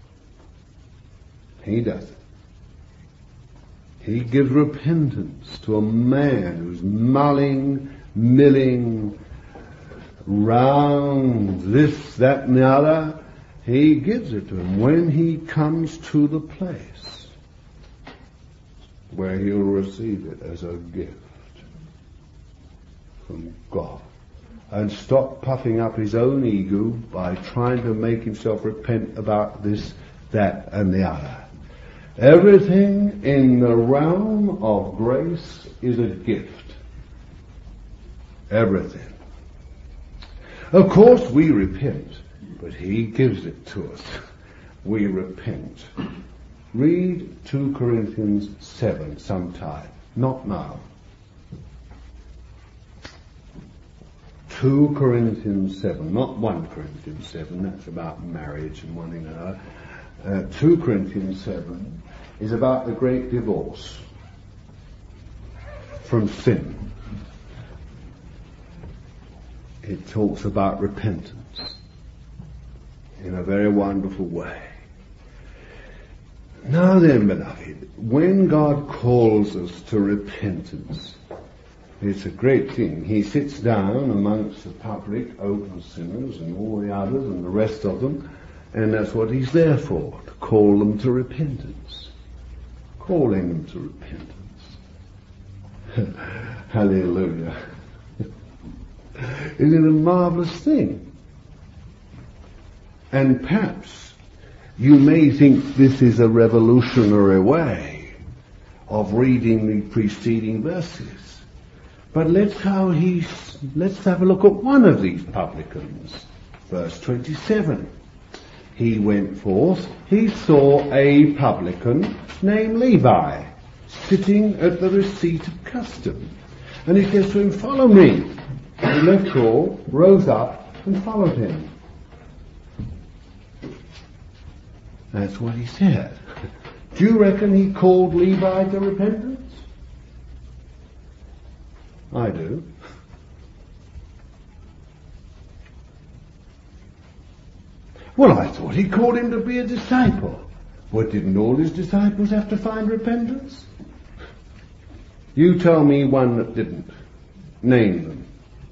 He does it. He gives repentance to a man who's mulling, milling round this, that, and the other. He gives it to him when he comes to the place where he'll receive it as a gift from God. And stop puffing up his own ego by trying to make himself repent about this, that, and the other. Everything in the realm of grace is a gift. Everything. Of course we repent, but he gives it to us. We repent. Read two Corinthians seven sometime. Not now. two Corinthians seven, not First Corinthians seven, that's about marriage and one thing and another. Uh, two Corinthians seven is about the great divorce from sin. It talks about repentance in a very wonderful way. Now then, beloved, when God calls us to repentance, it's a great thing. He sits down amongst the public, open sinners and all the others and the rest of them, and that's what he's there for, to call them to repentance. Calling them to repentance. Hallelujah. Isn't it a marvelous thing? And perhaps you may think this is a revolutionary way of reading the preceding verses. But let's how he, let's have a look at one of these publicans. Verse twenty-seven. He went forth, he saw a publican named Levi sitting at the receipt of custom. And he says to him, follow me. And he left all, rose up, and followed him. That's what he said. Do you reckon he called Levi to repentance? I do. Well, I thought he called him to be a disciple. Well, didn't all his disciples have to find repentance? You tell me one that didn't. Name them.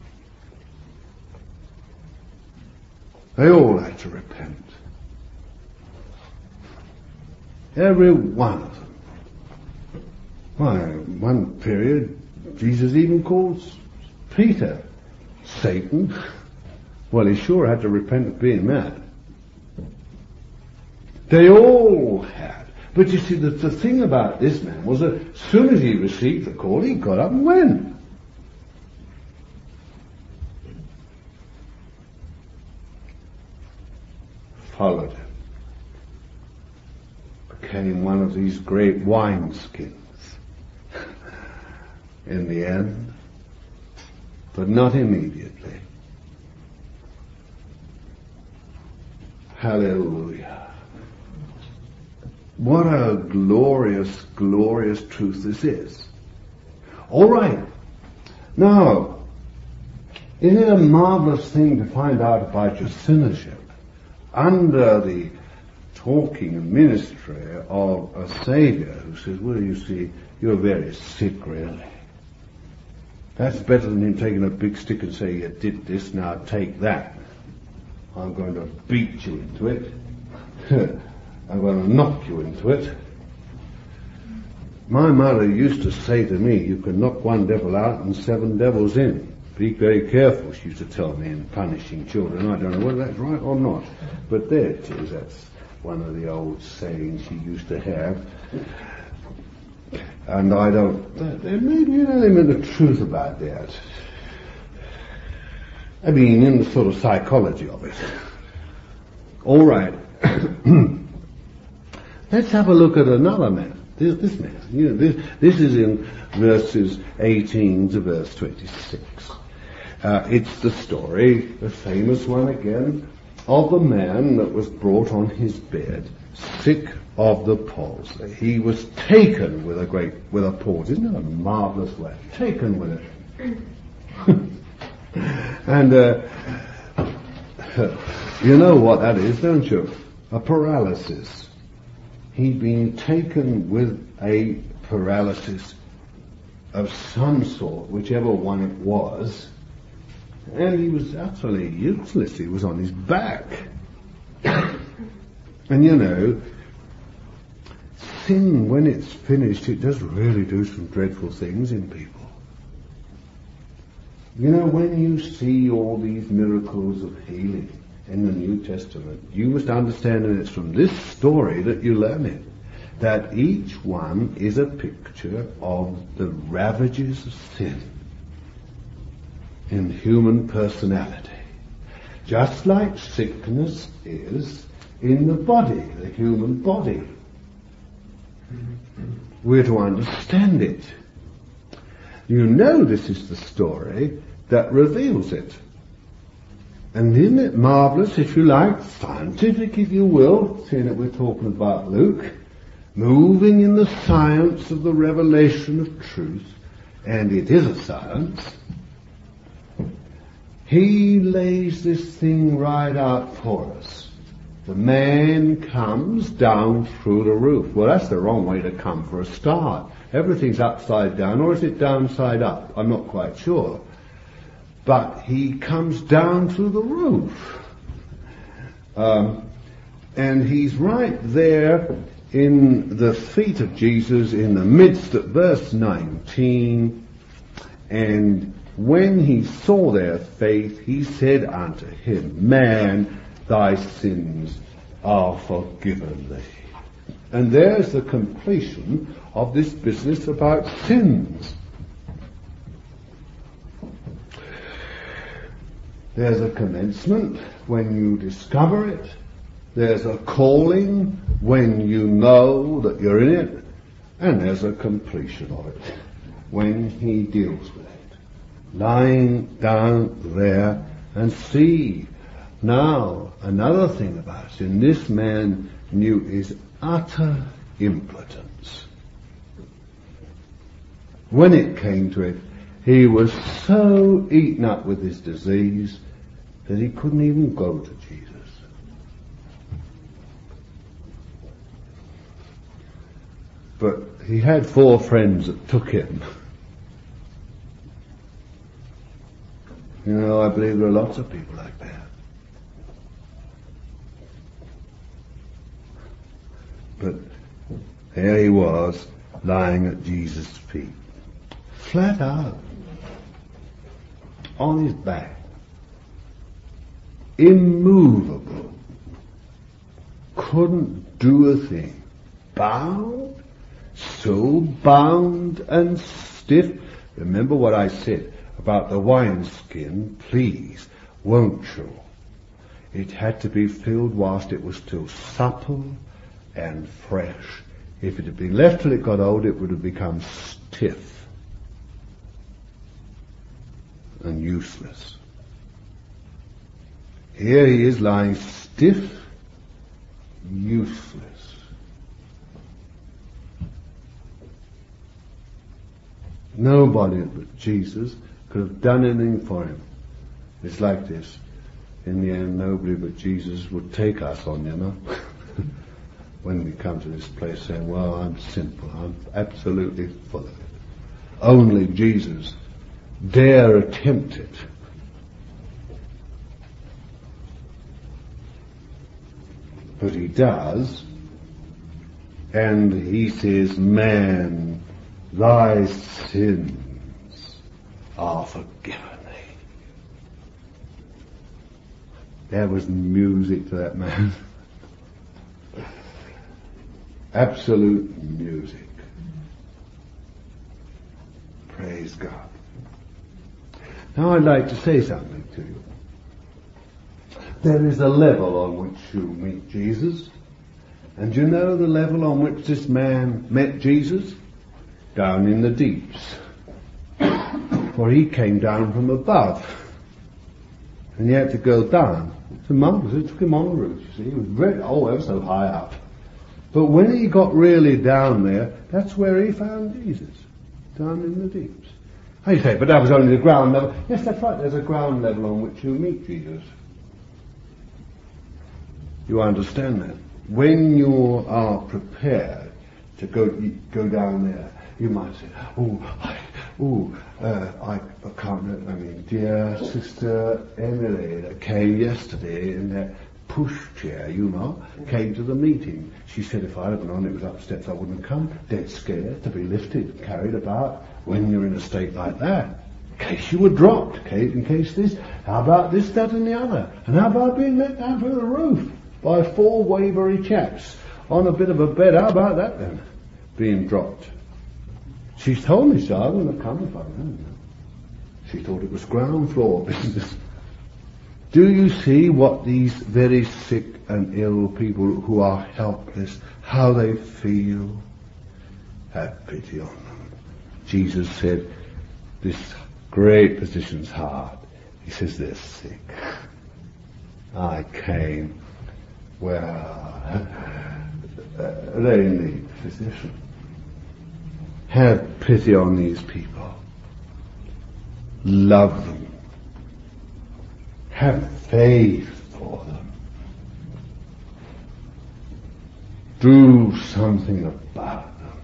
They all had to repent. Every one of them. Why, one period, Jesus even calls Peter Satan. Well, he sure had to repent of being mad. They all had. But you see, the, the thing about this man was that as soon as he received the call, he got up and went. Followed him. Became one of these great wineskins in the end, but not immediately. Hallelujah. What a glorious, glorious truth this is. All right. Now, isn't it a marvelous thing to find out about your sinnership under the talking ministry of a Saviour who says, well, you see, you're very sick, really. That's better than him taking a big stick and saying, you did this, now take that. I'm going to beat you into it. I'm going to knock you into it. My mother used to say to me, you can knock one devil out and seven devils in. Be very careful, she used to tell me, in punishing children. I don't know whether that's right or not. But there it is. That's one of the old sayings she used to have. And I don't... There may be an element of truth about that. I mean, in the sort of psychology of it. All right. Let's have a look at another man. This, this man. You know, this, this is in verses eighteen to verse twenty-six. Uh, it's the story, the famous one again, of the man that was brought on his bed, sick of the palsy. He was taken with a great, with a palsy. Isn't that a marvelous way? Taken with it. And uh, you know what that is, don't you? A paralysis. He'd been taken with a paralysis of some sort, whichever one it was, and he was utterly useless. He was on his back. And you know, sin, when it's finished, it does really do some dreadful things in people. You know, when you see all these miracles of healing in the New Testament, you must understand, and it's from this story that you learn it, that each one is a picture of the ravages of sin in human personality. Just like sickness is in the body, the human body. We're to understand it. You know this is the story that reveals it. And isn't it marvelous, if you like, scientific if you will, seeing that we're talking about Luke, moving in the science of the revelation of truth, and it is a science. He lays this thing right out for us. The man comes down through the roof. Well, that's the wrong way to come for a start. Everything's upside down, or is it downside up? I'm not quite sure. But he comes down through the roof. Um, and he's right there in the feet of Jesus in the midst of verse nineteen. And when he saw their faith, he said unto him, Man, thy sins are forgiven thee. And there's the completion of this business about sins. There's a commencement when you discover it. There's a calling when you know that you're in it. And there's a completion of it when he deals with it. Lying down there and see. Now, another thing about sin, this man knew his utter impotence. When it came to it, he was so eaten up with his disease that he couldn't even go to Jesus. But he had four friends that took him. You know, I believe there are lots of people like that. But there he was, lying at Jesus' feet, flat out, on his back, immovable, couldn't do a thing, bound, so bound and stiff. Remember what I said about the wineskin, please, won't you? It had to be filled whilst it was still supple and fresh. If it had been left till it got old, it would have become stiff and useless. Here he is lying stiff, useless. Nobody but Jesus could have done anything for him. It's like this. In the end, nobody but Jesus would take us on, you know. When we come to this place saying, well, I'm simple, I'm absolutely full of it. Only Jesus dare attempt it. But he does, and he says, man, thy sins are forgiven thee. There was music to that man. Absolute music. Praise God. Now I'd like to say something to you. There is a level on which you meet Jesus. And you know the level on which this man met Jesus? Down in the deeps. For he came down from above. And he had to go down. To Moses, it took him on a route, you see. He was very, oh, ever so high up. But when he got really down there, that's where he found Jesus. Down in the deeps. Oh, you say, but that was only the ground level. Yes, that's right. There's a ground level on which you meet Jesus. You understand that? When you are prepared to go go down there, you might say, oh, I, oh, uh, I, I can't remember, I mean, dear Sister Emily that came yesterday in that pushchair, you know, came to the meeting. She said if I'd have known it was upstairs I wouldn't have come. Dead scared to be lifted, carried about when you're in a state like that. In case you were dropped, in case this, how about this, that and the other? And how about being let down from the roof by four wavery chaps on a bit of a bed? How about that then? Being dropped. She told me so, I wouldn't have come if I'd known. She thought it was ground floor business. Do you see what these very sick and ill people who are helpless, how they feel? Have pity on them. Jesus said, this great position's hard. He says they're sick. I came, well, uh, they need a physician. Have pity on these people. Love them. Have faith for them. Do something about them.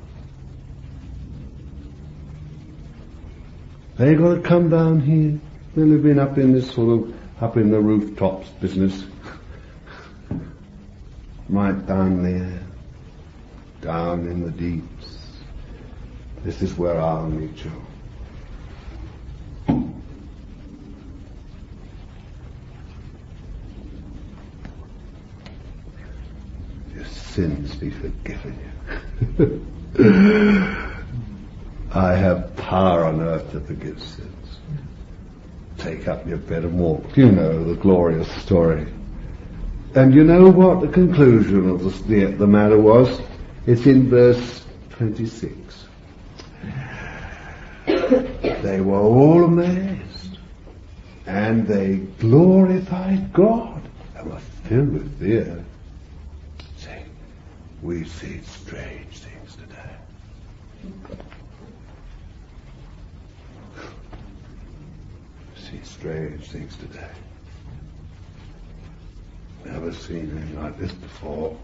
They got to come down here. They'll have been up in this sort of, up in the rooftops business. Right down there. Down in the deeps. This is where I'll meet you. Sins be forgiven you. I have power on earth to forgive sins. Take up your bed and walk. You know the glorious story. And you know what the conclusion of the, the, the matter was? It's in verse twenty-six. They were all amazed, and they glorified God and were filled with fear, we see strange things today. We see strange things today. Never seen anything like this before.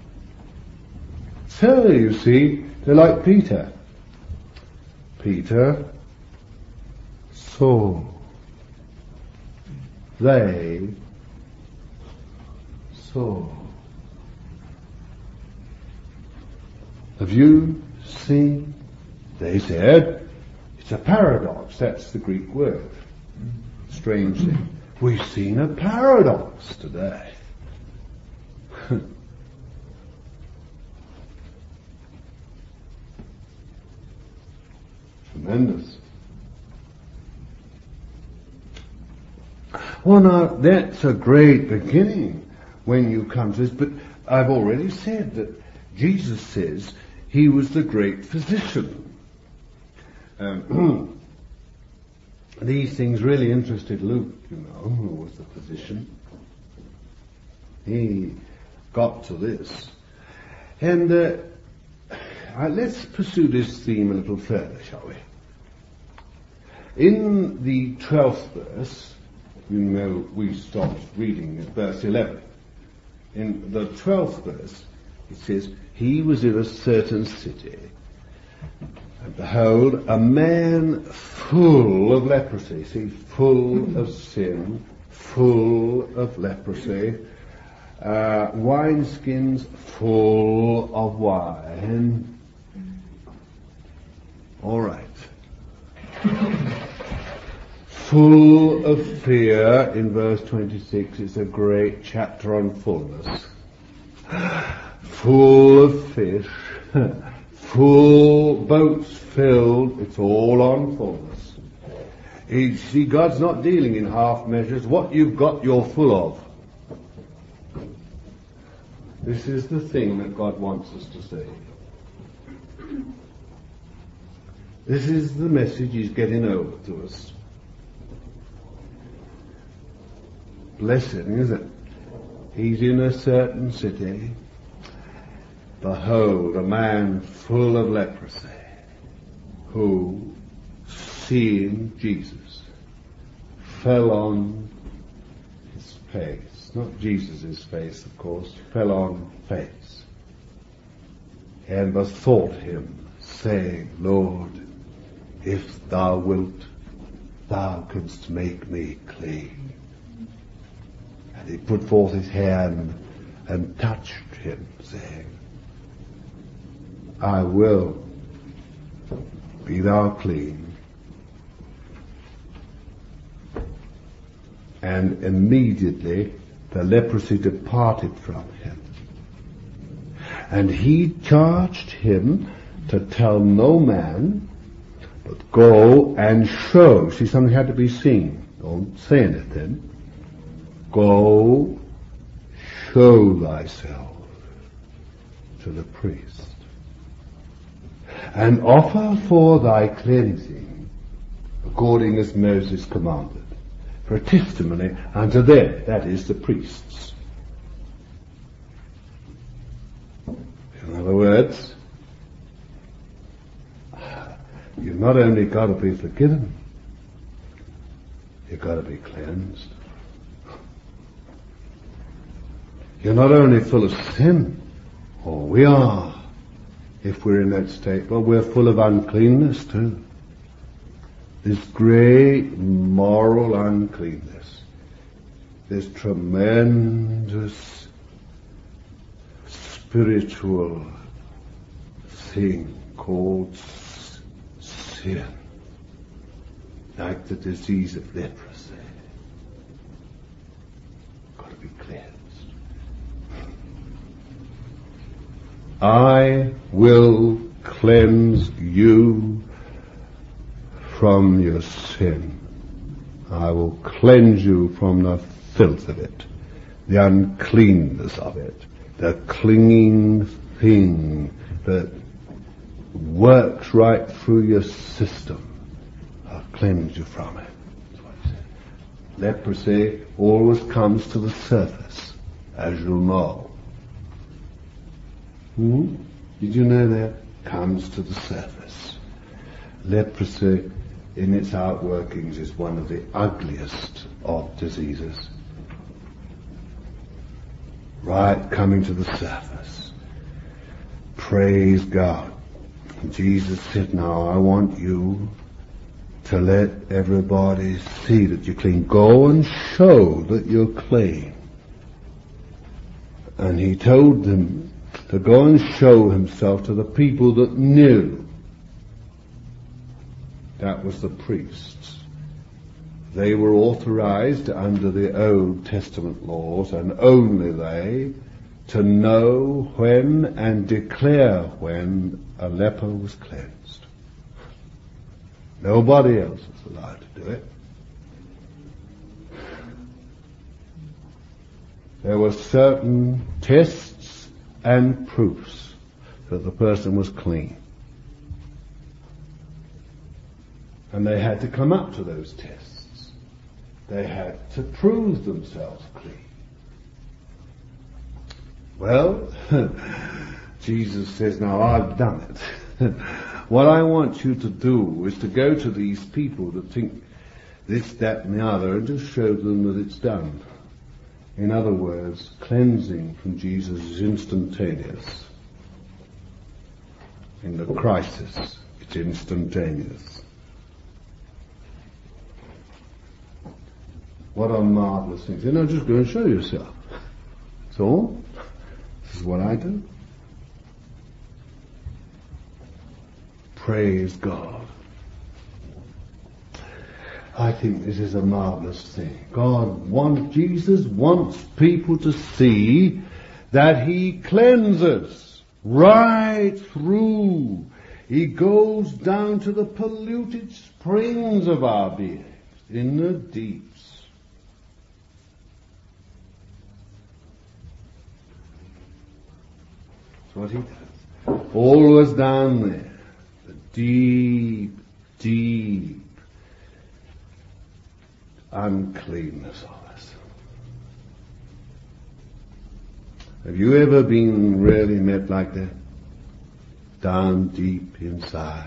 So, you see, they're like Peter. Peter saw. They saw. Have you seen? They said. It's a paradox. That's the Greek word. Strangely. We've seen a paradox today. Tremendous. Well, now, that's a great beginning when you come to this, but I've already said that Jesus says he was the great physician. Um, these things really interested Luke, you know, who was the physician. He got to this. And uh, uh, let's pursue this theme a little further, shall we? In the twelfth verse, you know we stopped reading at verse eleven. In the twelfth verse, it says, he was in a certain city, and behold, a man full of leprosy. See, full of sin, full of leprosy, uh, wineskins full of wine. All right. Full of fear in verse twenty-six. It's a great chapter on fullness. Full of fish, full boats filled. It's all on fullness. You see, God's not dealing in half measures. What you've got, you're full of. This is the thing that God wants us to see. This is the message he's getting over to us. Blessing, is it? He's in a certain city. Behold, a man full of leprosy, who, seeing Jesus, fell on his face. Not Jesus' face, of course. Fell on face. And besought him, saying, Lord, if thou wilt, thou canst make me clean. And he put forth his hand and touched him, saying, I will, be thou clean. And immediately the leprosy departed from him. And he charged him to tell no man, but go and show. See, something had to be seen. Don't say anything. Go, show thyself to the priest, and offer for thy cleansing, according as Moses commanded, for a testimony unto them, that is, the priests. In other words, you've not only got to be forgiven, you've got to be cleansed. You're not only full of sin, or we are, if we're in that state, but we're full of uncleanness too. This great moral uncleanness. This tremendous spiritual thing called sin. Like the disease of leprosy. Got to be cleansed. I will cleanse you from your sin. I will cleanse you from the filth of it, the uncleanness of it, the clinging thing that works right through your system. I'll cleanse you from it. That's what he said. Leprosy always comes to the surface, as you'll know. Hmm? Did you know that? Comes to the surface. Leprosy, in its outworkings, is one of the ugliest of diseases. Right, coming to the surface. Praise God. Jesus said, now I want you to let everybody see that you're clean. Go and show that you're clean. And he told them to go and show himself to the people that knew. That was the priests. They were authorized under the Old Testament laws, and only they, to know when and declare when a leper was cleansed. Nobody else is allowed to do it. There were certain tests and proofs that the person was clean. And they had to come up to those tests. They had to prove themselves clean. Well, Jesus says, now I've done it. What I want you to do is to go to these people that think this, that, and the other, and just show them that it's done. In other words, cleansing from Jesus is instantaneous. In the crisis, it's instantaneous. What a marvelous thing. You know, just go and show yourself. That's all. This is what I do. Praise God. I think this is a marvelous thing. God wants, Jesus wants people to see that he cleanses right through. He goes down to the polluted springs of our beings, in the deeps. That's what he does. Always down there. The deep, deep uncleanness of us. Have you ever been really met like that? Down deep inside.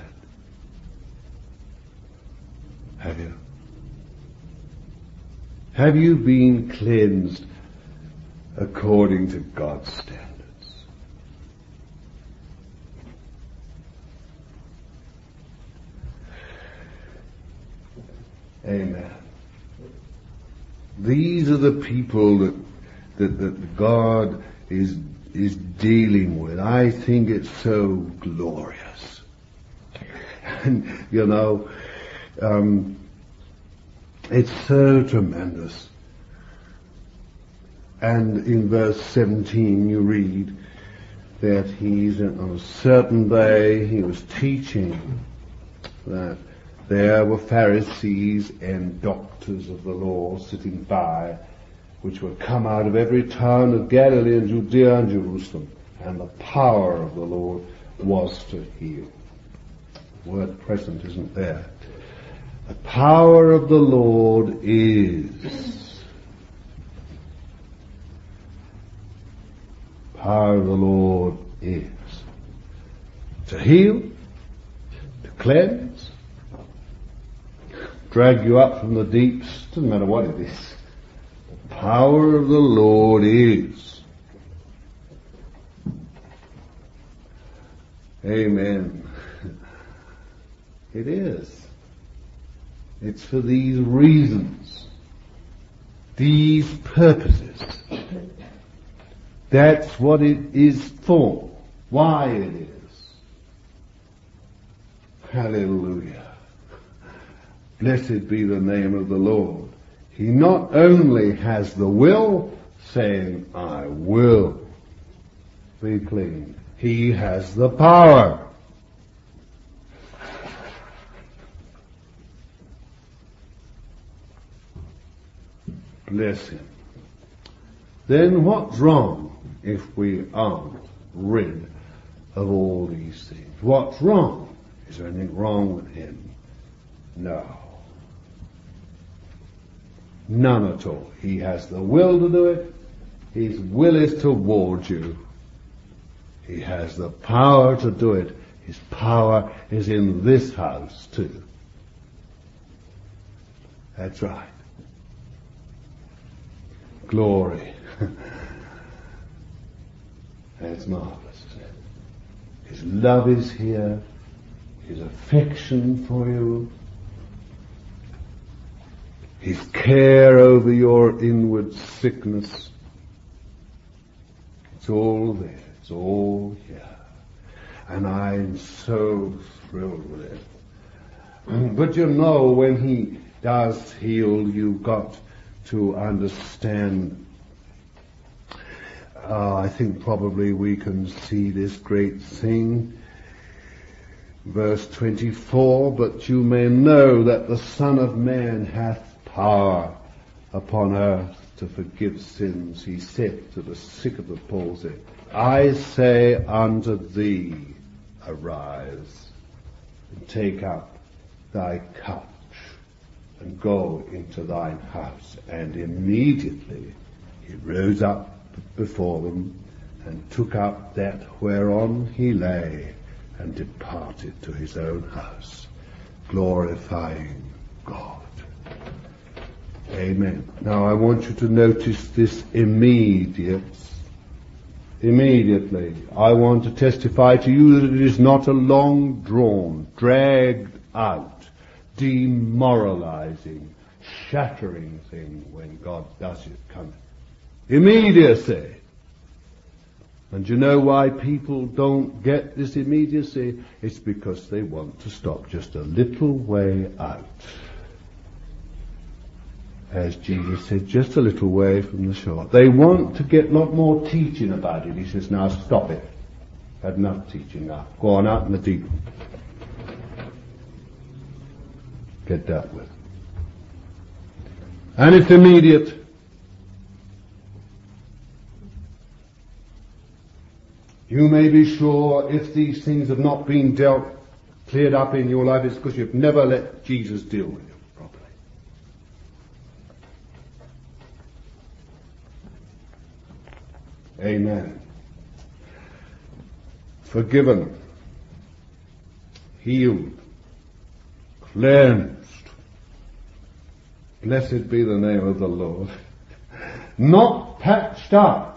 Have you? Have you been cleansed according to God's standards? Amen. These are the people that, that, that God is, is dealing with. I think it's so glorious. And, you know, um, it's so tremendous. And in verse seventeen you read that he's on a certain day, he was teaching that there were Pharisees and doctors of the law sitting by, which were come out of every town of Galilee and Judea and Jerusalem, and the power of the Lord was to heal. The word present isn't there. The power of the Lord is. Power of the Lord is to heal, to cleanse, drag you up from the deeps, doesn't matter what it is. The power of the Lord is. Amen. It is. It's for these reasons, these purposes. That's what it is for. Why it is. Hallelujah. Blessed be the name of the Lord. He not only has the will, saying, I will be clean. He has the power. Bless him. Then what's wrong if we aren't rid of all these things? What's wrong? Is there anything wrong with him? No. None at all. He has the will to do it. His will is towards you. He has the power to do it. His power is in this house too. That's right. Glory. That's marvelous, isn't it? His love is here. His affection for you. His care over your inward sickness. It's all there. It's all here. And I'm so thrilled with it. But you know, when he does heal, you've got to understand. Uh, I think probably we can see this great thing. Verse twenty-four, but you may know that the Son of Man hath power upon earth to forgive sins. He said to the sick of the palsy, I say unto thee, arise, and take up thy couch, and go into thine house. And immediately he rose up before them, and took up that whereon he lay, and departed to his own house, glorifying God. Amen. Now I want you to notice this immediate. Immediately. I want to testify to you that it is not a long drawn, dragged out, demoralizing, shattering thing when God does it coming. Immediacy. And you know why people don't get this immediacy? It's because they want to stop just a little way out. As Jesus said, just a little way from the shore. They want to get a lot more teaching about it. He says, now stop it. Had enough teaching now. Go on out in the deep. Get dealt with. And it's immediate. You may be sure if these things have not been dealt, cleared up in your life, it's because you've never let Jesus deal with you properly. Amen. Forgiven, healed, cleansed. Blessed be the name of the Lord. Not patched up.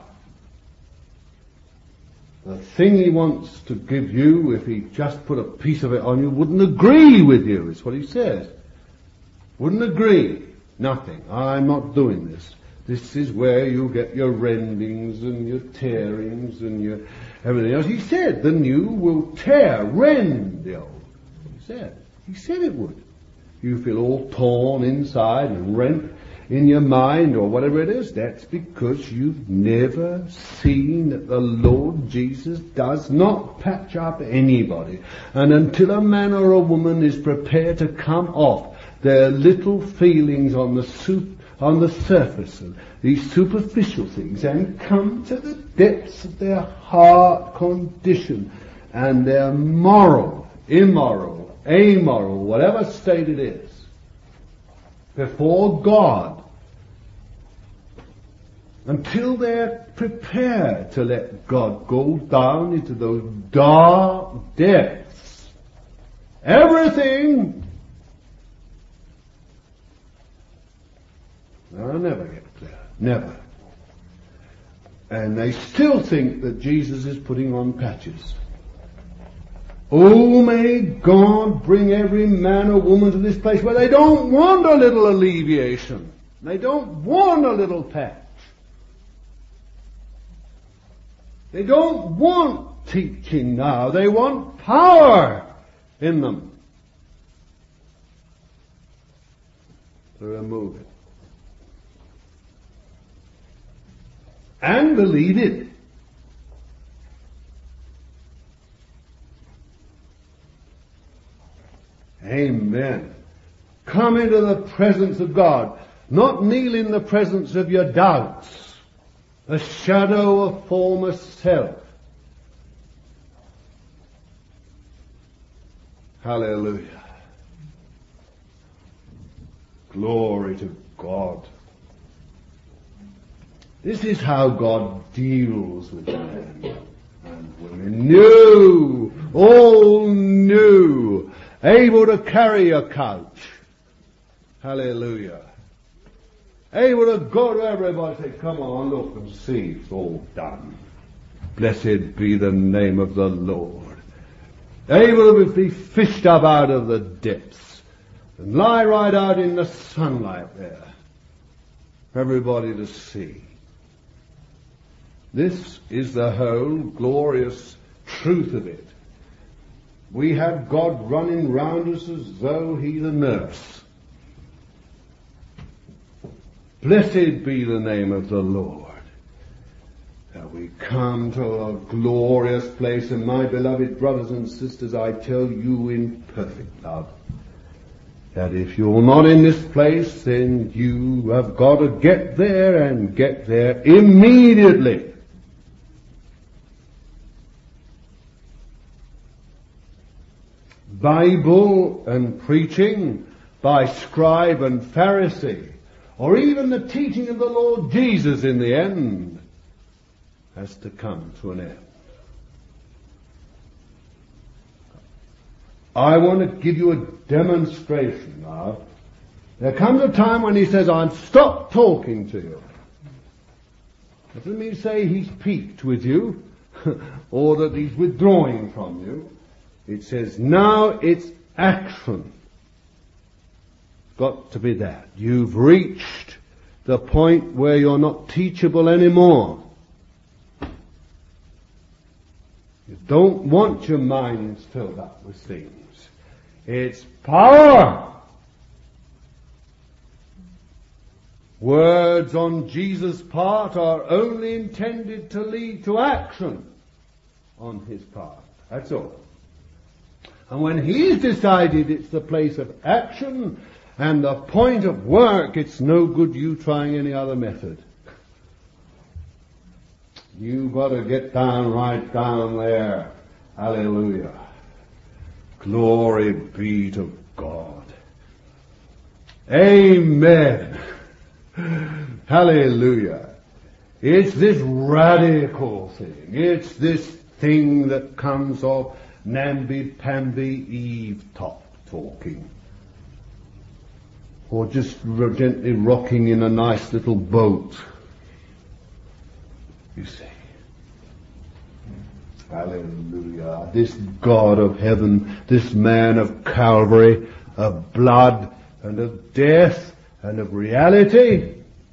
The thing he wants to give you, if he just put a piece of it on you, wouldn't agree with you, is what he says. Wouldn't agree. Nothing. I'm not doing this. This is where you get your rendings and your tearings and your everything else. He said the new will tear, rend the old. He said. He said it would. You feel all torn inside and rent in your mind or whatever it is, that's because you've never seen that the Lord Jesus does not patch up anybody. And until a man or a woman is prepared to come off their little feelings on the soup, on the surface of these superficial things and come to the depths of their heart condition and their moral, immoral, amoral, whatever state it is, before God, until they're prepared to let God go down into those dark depths, everything, they'll never get clear. Never. And they still think that Jesus is putting on patches. Oh, may God bring every man or woman to this place where they don't want a little alleviation. They don't want a little patch. They don't want teaching now. They want power in them to remove it. And believe it. Amen. Come into the presence of God. Not kneel in the presence of your doubts. The shadow of former self. Hallelujah. Glory to God. This is how God deals with man. and women. New, all new, able to carry a couch. Hallelujah. Able to go to everybody and say, come on, look and see, it's all done. Blessed be the name of the Lord. Able to be fished up out of the depths and lie right out in the sunlight there for everybody to see. This is the whole glorious truth of it. We have God running round us as though He's a nurse. Blessed be the name of the Lord. Now we come to a glorious place, and my beloved brothers and sisters, I tell you in perfect love, that if you're not in this place, then you have got to get there and get there immediately. Bible and preaching by scribe and Pharisee, or even the teaching of the Lord Jesus in the end, has to come to an end. I want to give you a demonstration now. There comes a time when He says, I'll stop talking to you. That doesn't mean to say He's piqued with you or that He's withdrawing from you. It says, now it's action. Got to be that. You've reached the point where you're not teachable anymore. You don't want your minds filled up with things. It's power. Words on Jesus' part are only intended to lead to action on His part. That's all. And when He's decided it's the place of action and the point of work, it's no good you trying any other method. You've got to get down right down there. Hallelujah. Glory be to God. Amen. Hallelujah. It's this radical thing. It's this thing that comes off namby-pamby Eve top talking. Or just gently rocking in a nice little boat. You see. Hallelujah. This God of heaven, this man of Calvary, of blood and of death and of reality,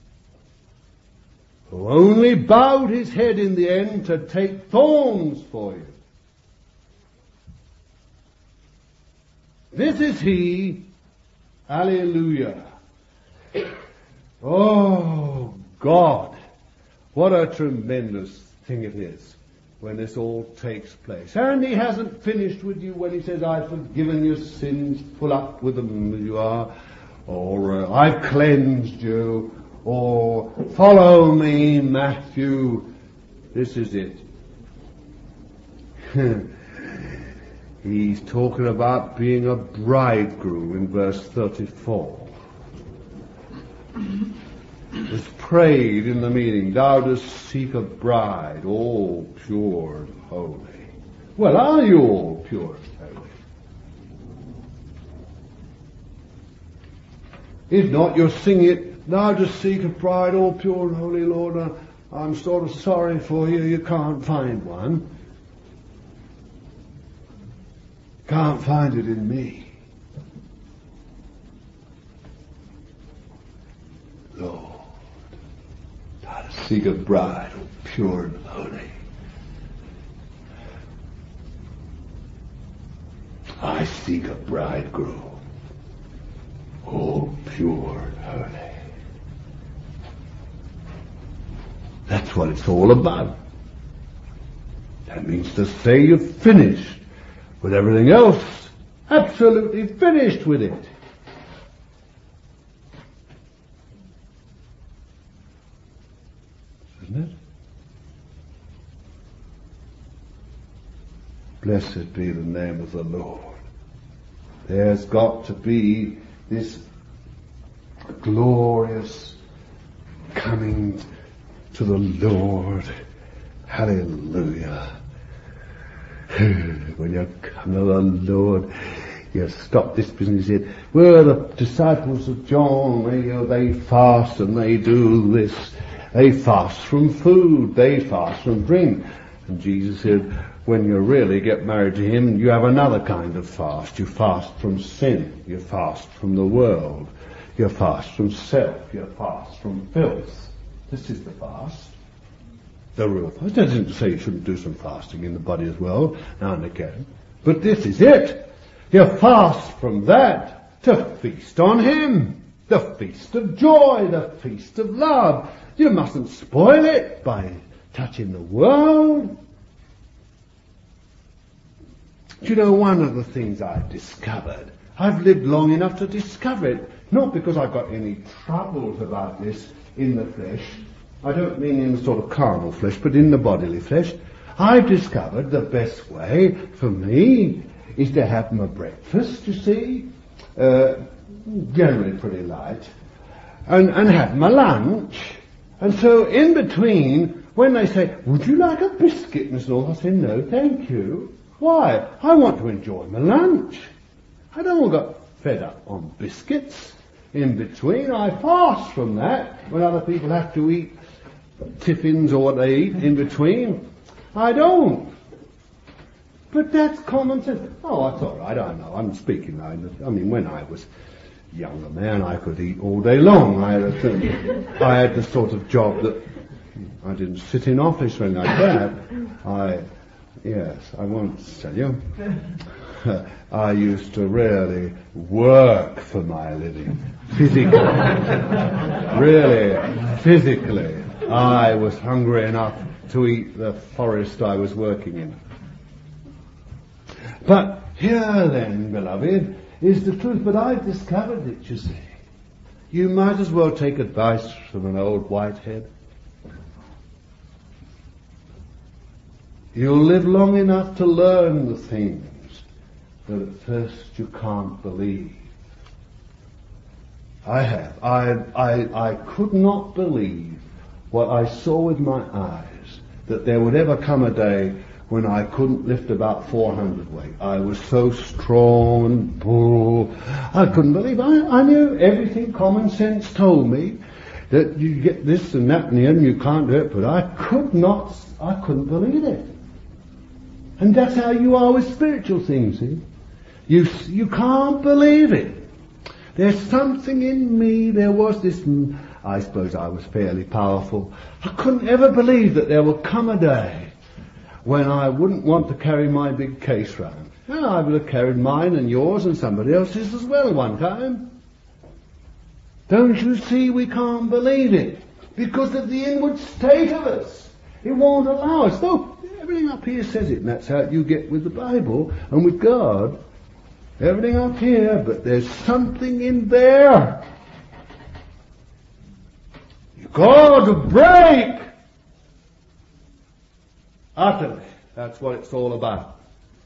who only bowed His head in the end to take thorns for you. This is He. Hallelujah. Oh, God. What a tremendous thing it is when this all takes place. And He hasn't finished with you when He says, I've forgiven your sins, full up with them as you are, or uh, I've cleansed you, or follow me, Matthew. This is it. He's talking about being a bridegroom in verse thirty-four. It's prayed in the meeting, thou dost seek a bride, all pure and holy. Well, are you all pure and holy? If not, you're singing it, thou dost seek a bride, all pure and holy, Lord. Uh, I'm sort of sorry for you, you can't find one. Can't find it in me. Lord, thou dost seek a bride, all pure and holy. I seek a bridegroom, all pure and holy. That's what it's all about. That means to say you've finished with everything else, absolutely finished with it. Isn't it? Blessed be the name of the Lord. There's got to be this glorious coming to the Lord. Hallelujah. When you come to the Lord, you stop this business here. Well, the disciples of John, they, you know, they fast and they do this. They fast from food. They fast from drink. And Jesus said, when you really get married to him, you have another kind of fast. You fast from sin. You fast from the world. You fast from self. You fast from filth. This is the fast. The real fast. It doesn't say you shouldn't do some fasting in the body as well, now and again. But this is it. You fast from that to feast on him. The feast of joy, the feast of love. You mustn't spoil it by touching the world. Do you know, one of the things I've discovered, I've lived long enough to discover it, not because I've got any troubles about this in the flesh. I don't mean in the sort of carnal flesh, but in the bodily flesh. I've discovered the best way for me is to have my breakfast, you see, uh, generally pretty light, and, and have my lunch. And so in between, when they say, would you like a biscuit, Miss North? I say, no, thank you. Why? I want to enjoy my lunch. I don't want to get fed up on biscuits. In between, I fast from that when other people have to eat tiffins or what they eat in between. I don't. But that's common sense. Oh, that's all right, I know. I'm speaking. I, I mean, when I was a younger man, I could eat all day long. I had, a, I had the sort of job that I didn't sit in office or anything like that. I, yes, I won't tell you. I used to really work for my living. Physically. Really, physically. I was hungry enough to eat the forest I was working in. But here then, beloved, is the truth. But I've discovered it, you see. You might as well take advice from an old whitehead. You'll live long enough to learn the things that at first you can't believe. I have. I, I, I could not believe what I saw with my eyes, that there would ever come a day when I couldn't lift about four hundred weight. I was so strong and bull. I couldn't believe. I, I knew everything common sense told me, that you get this and that and the end, you can't do it, but I could not, I couldn't believe it. And that's how you are with spiritual things, see? You, you can't believe it. There's something in me, there was this, I suppose I was fairly powerful. I couldn't ever believe that there would come a day when I wouldn't want to carry my big case round. Well, I would have carried mine and yours and somebody else's as well one time. Don't you see, we can't believe it because of the inward state of us. It won't allow us. Though everything up here says it, and that's how you get with the Bible and with God. Everything up here, but there's something in there. You've got to break. Utterly. That's what it's all about.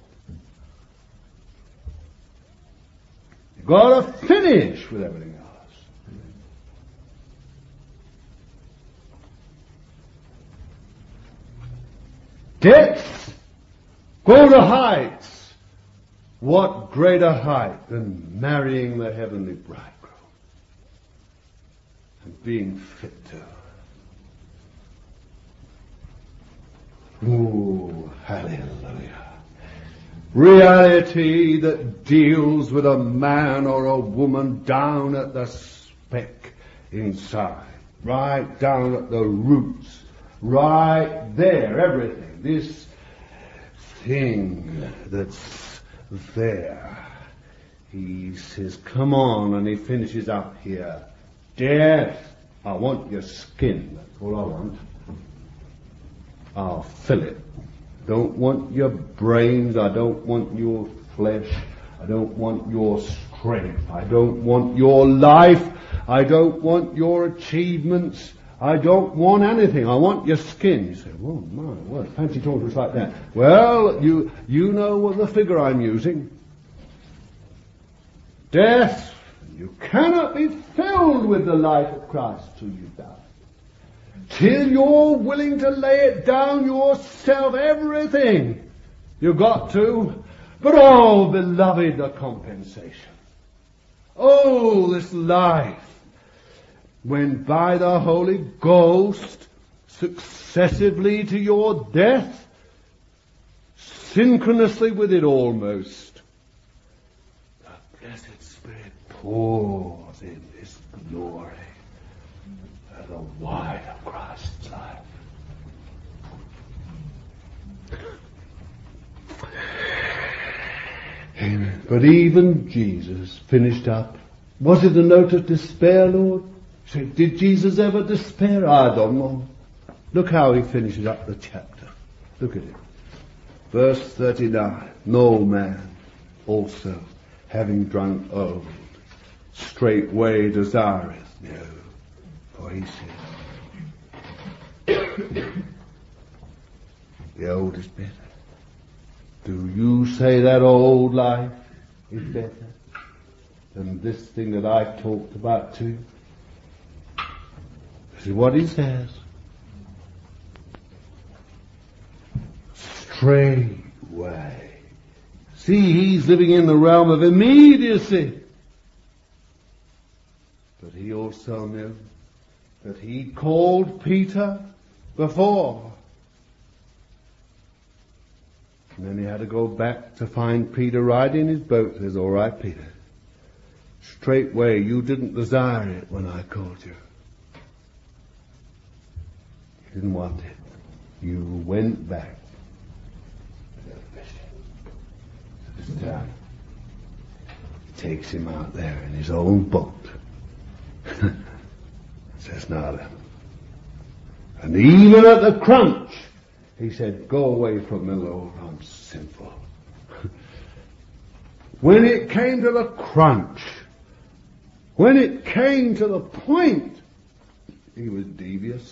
You've got to finish with everything else. Depths. Go to heights. What greater height than marrying the heavenly bridegroom and being fit to. Ooh, hallelujah. Reality that deals with a man or a woman down at the speck inside, right down at the roots, right there, everything. This thing that's there. He says, come on, and he finishes up here. Death, I want your skin. That's all I want. I'll fill it. Don't want your brains. I don't want your flesh. I don't want your strength. I don't want your life. I don't want your achievements. I don't want anything. I want your skin. You say, oh my word, fancy talking to us like that. Well, you you know what the figure I'm using. Death, you cannot be filled with the life of Christ till you die. Till you're willing to lay it down yourself, everything. You got to. But oh, beloved, the compensation. Oh, this life, when by the Holy Ghost, successively to your death, synchronously with it almost, the blessed Spirit pours in this glory of the wine of Christ's life. Amen. But even Jesus finished up. Was it a note of despair, Lord? So did Jesus ever despair? I don't know. Look how he finishes up the chapter. Look at it. Verse thirty-nine. No man also, having drunk old, straightway desireth new. For he said, the old is better. Do you say that old life is better than this thing that I talked about to you? This is what he says. Straightway. See, he's living in the realm of immediacy. But he also knew that he called Peter before. And then he had to go back to find Peter riding his boat. He says, all right, Peter. Straightway, you didn't desire it when I called you. You didn't want it. You went back. This time, he takes him out there in his own boat. Says, now then. And even at the crunch, he said, go away from me, Lord, I'm sinful. When it came to the crunch, when it came to the point, he was devious.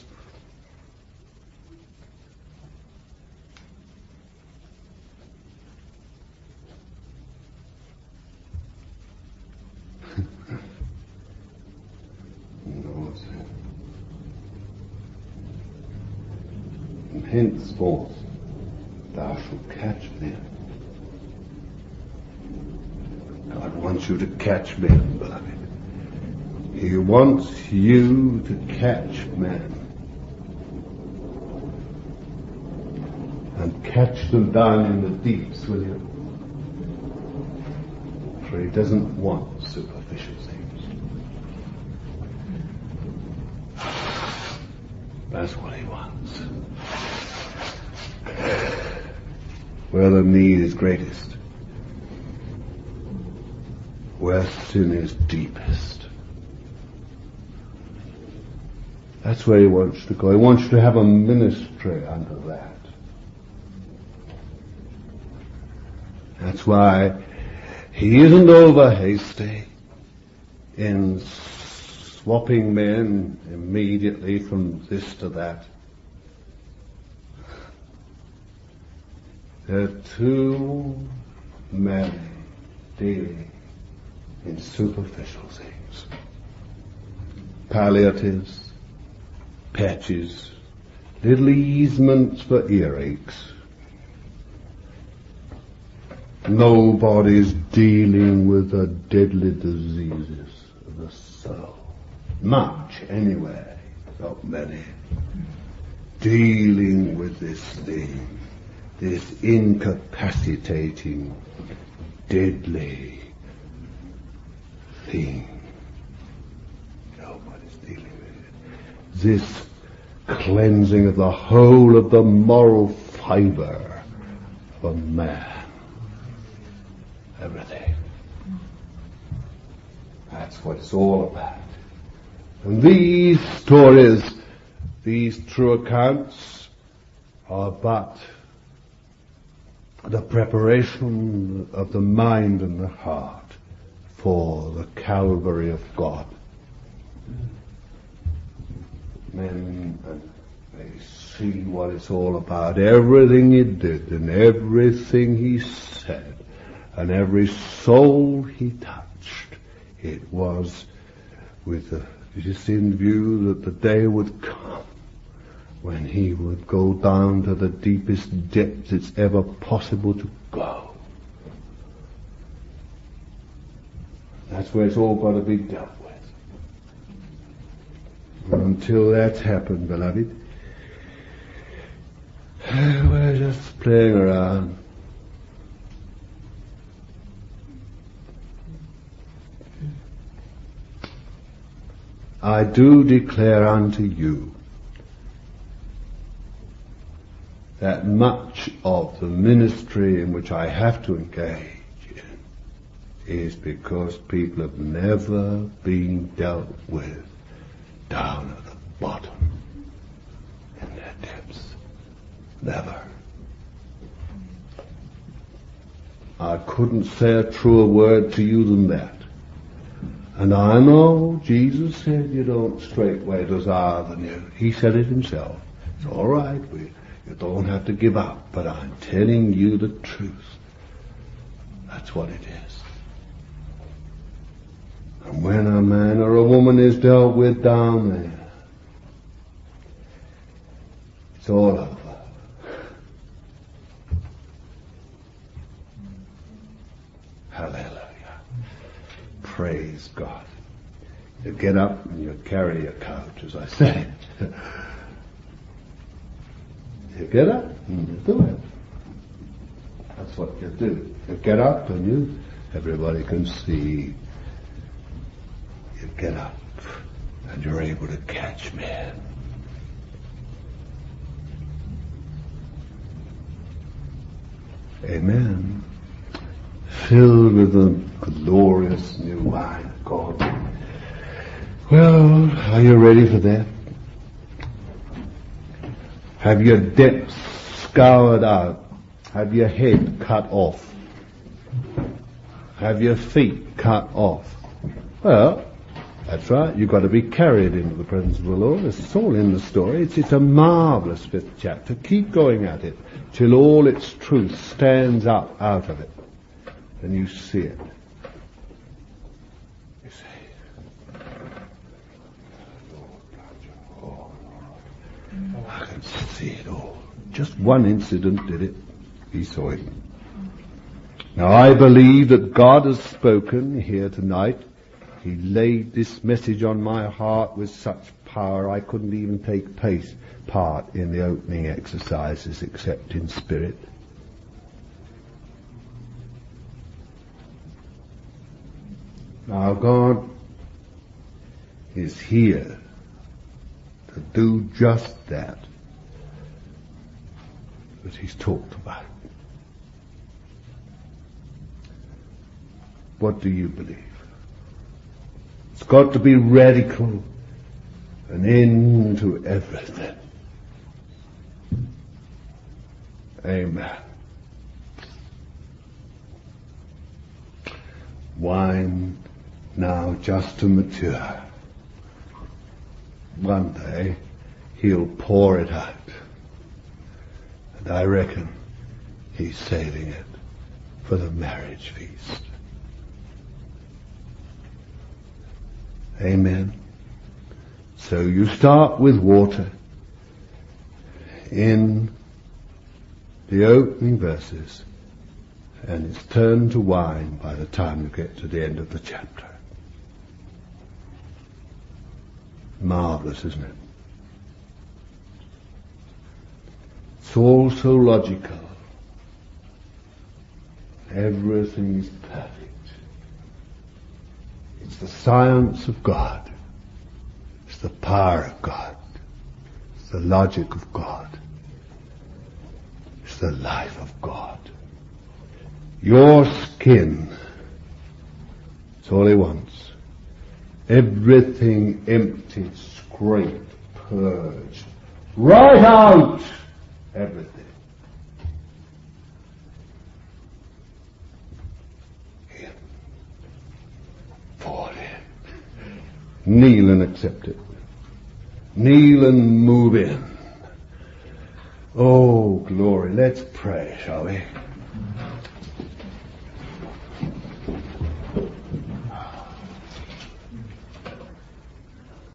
And henceforth thou shalt catch men. God wants you to catch men, beloved. He wants you to catch men. And catch them down in the deeps, will you? For he doesn't want superficial things. That's what he wants. Where the need is greatest. Where sin is deepest. That's where he wants to go. He wants you to have a ministry under that. That's why he isn't over hasty in swapping men immediately from this to that. There are too many dealing in superficial things. Palliatives, patches, little easements for earaches. Nobody's dealing with the deadly diseases of the soul. Much, anyway, not many. Dealing with this thing, this incapacitating, deadly thing. Nobody's dealing with it. This cleansing of the whole of the moral fiber of a man. Everything. That's what it's all about. And these stories, these true accounts, are but the preparation of the mind and the heart for the Calvary of God. Men, they see what it's all about. Everything he did and everything he said and every soul he touched, it was with the, just in view that the day would come when he would go down to the deepest depths it's ever possible to go. That's where it's all got to be dealt with. And until that's happened, beloved, we're just playing around. I do declare unto you that much of the ministry in which I have to engage in is because people have never been dealt with down at the bottom in their depths. Never. I couldn't say a truer word to you than that. And I know Jesus said you don't straightway desire the new. He said it himself. It's all right. We, you don't have to give up. But I'm telling you the truth. That's what it is. And when a man or a woman is dealt with down there, it's all over. Hallelujah. Praise God. You get up and you carry your couch, as I said. You get up and you do it. That's what you do. You get up and you, everybody can see. You get up and you're able to catch men. Amen. Filled with the glorious new wine of God. Well, are you ready for that? Have your depths scoured out? Have your head cut off? Have your feet cut off? Well, that's right. You've got to be carried into the presence of the Lord. It's all in the story. It's, it's a marvelous fifth chapter. Keep going at it till all its truth stands up out of it. And you see it. You see. Oh, I can see it all. Just one incident did it. He saw it. Now I believe that God has spoken here tonight. He laid this message on my heart with such power I couldn't even take pace, part in the opening exercises except in spirit. Now God is here to do just that that He's talked about. What do you believe? It's got to be radical, an end to everything. Amen. Wine now just to mature. One day He'll pour it out. And I reckon He's saving it for the marriage feast. Amen. So you start with water in the opening verses, and it's turned to wine by the time you get to the end of the chapter. Marvelous, isn't it? It's all so logical. Everything is perfect. It's the science of God. It's the power of God. It's the logic of God. It's the life of God. Your skin, it's all He wants. Everything emptied, scraped, purged. Right out! Everything. In. Fall in. Kneel and accept it. Kneel and move in. Oh, glory. Let's pray, shall we?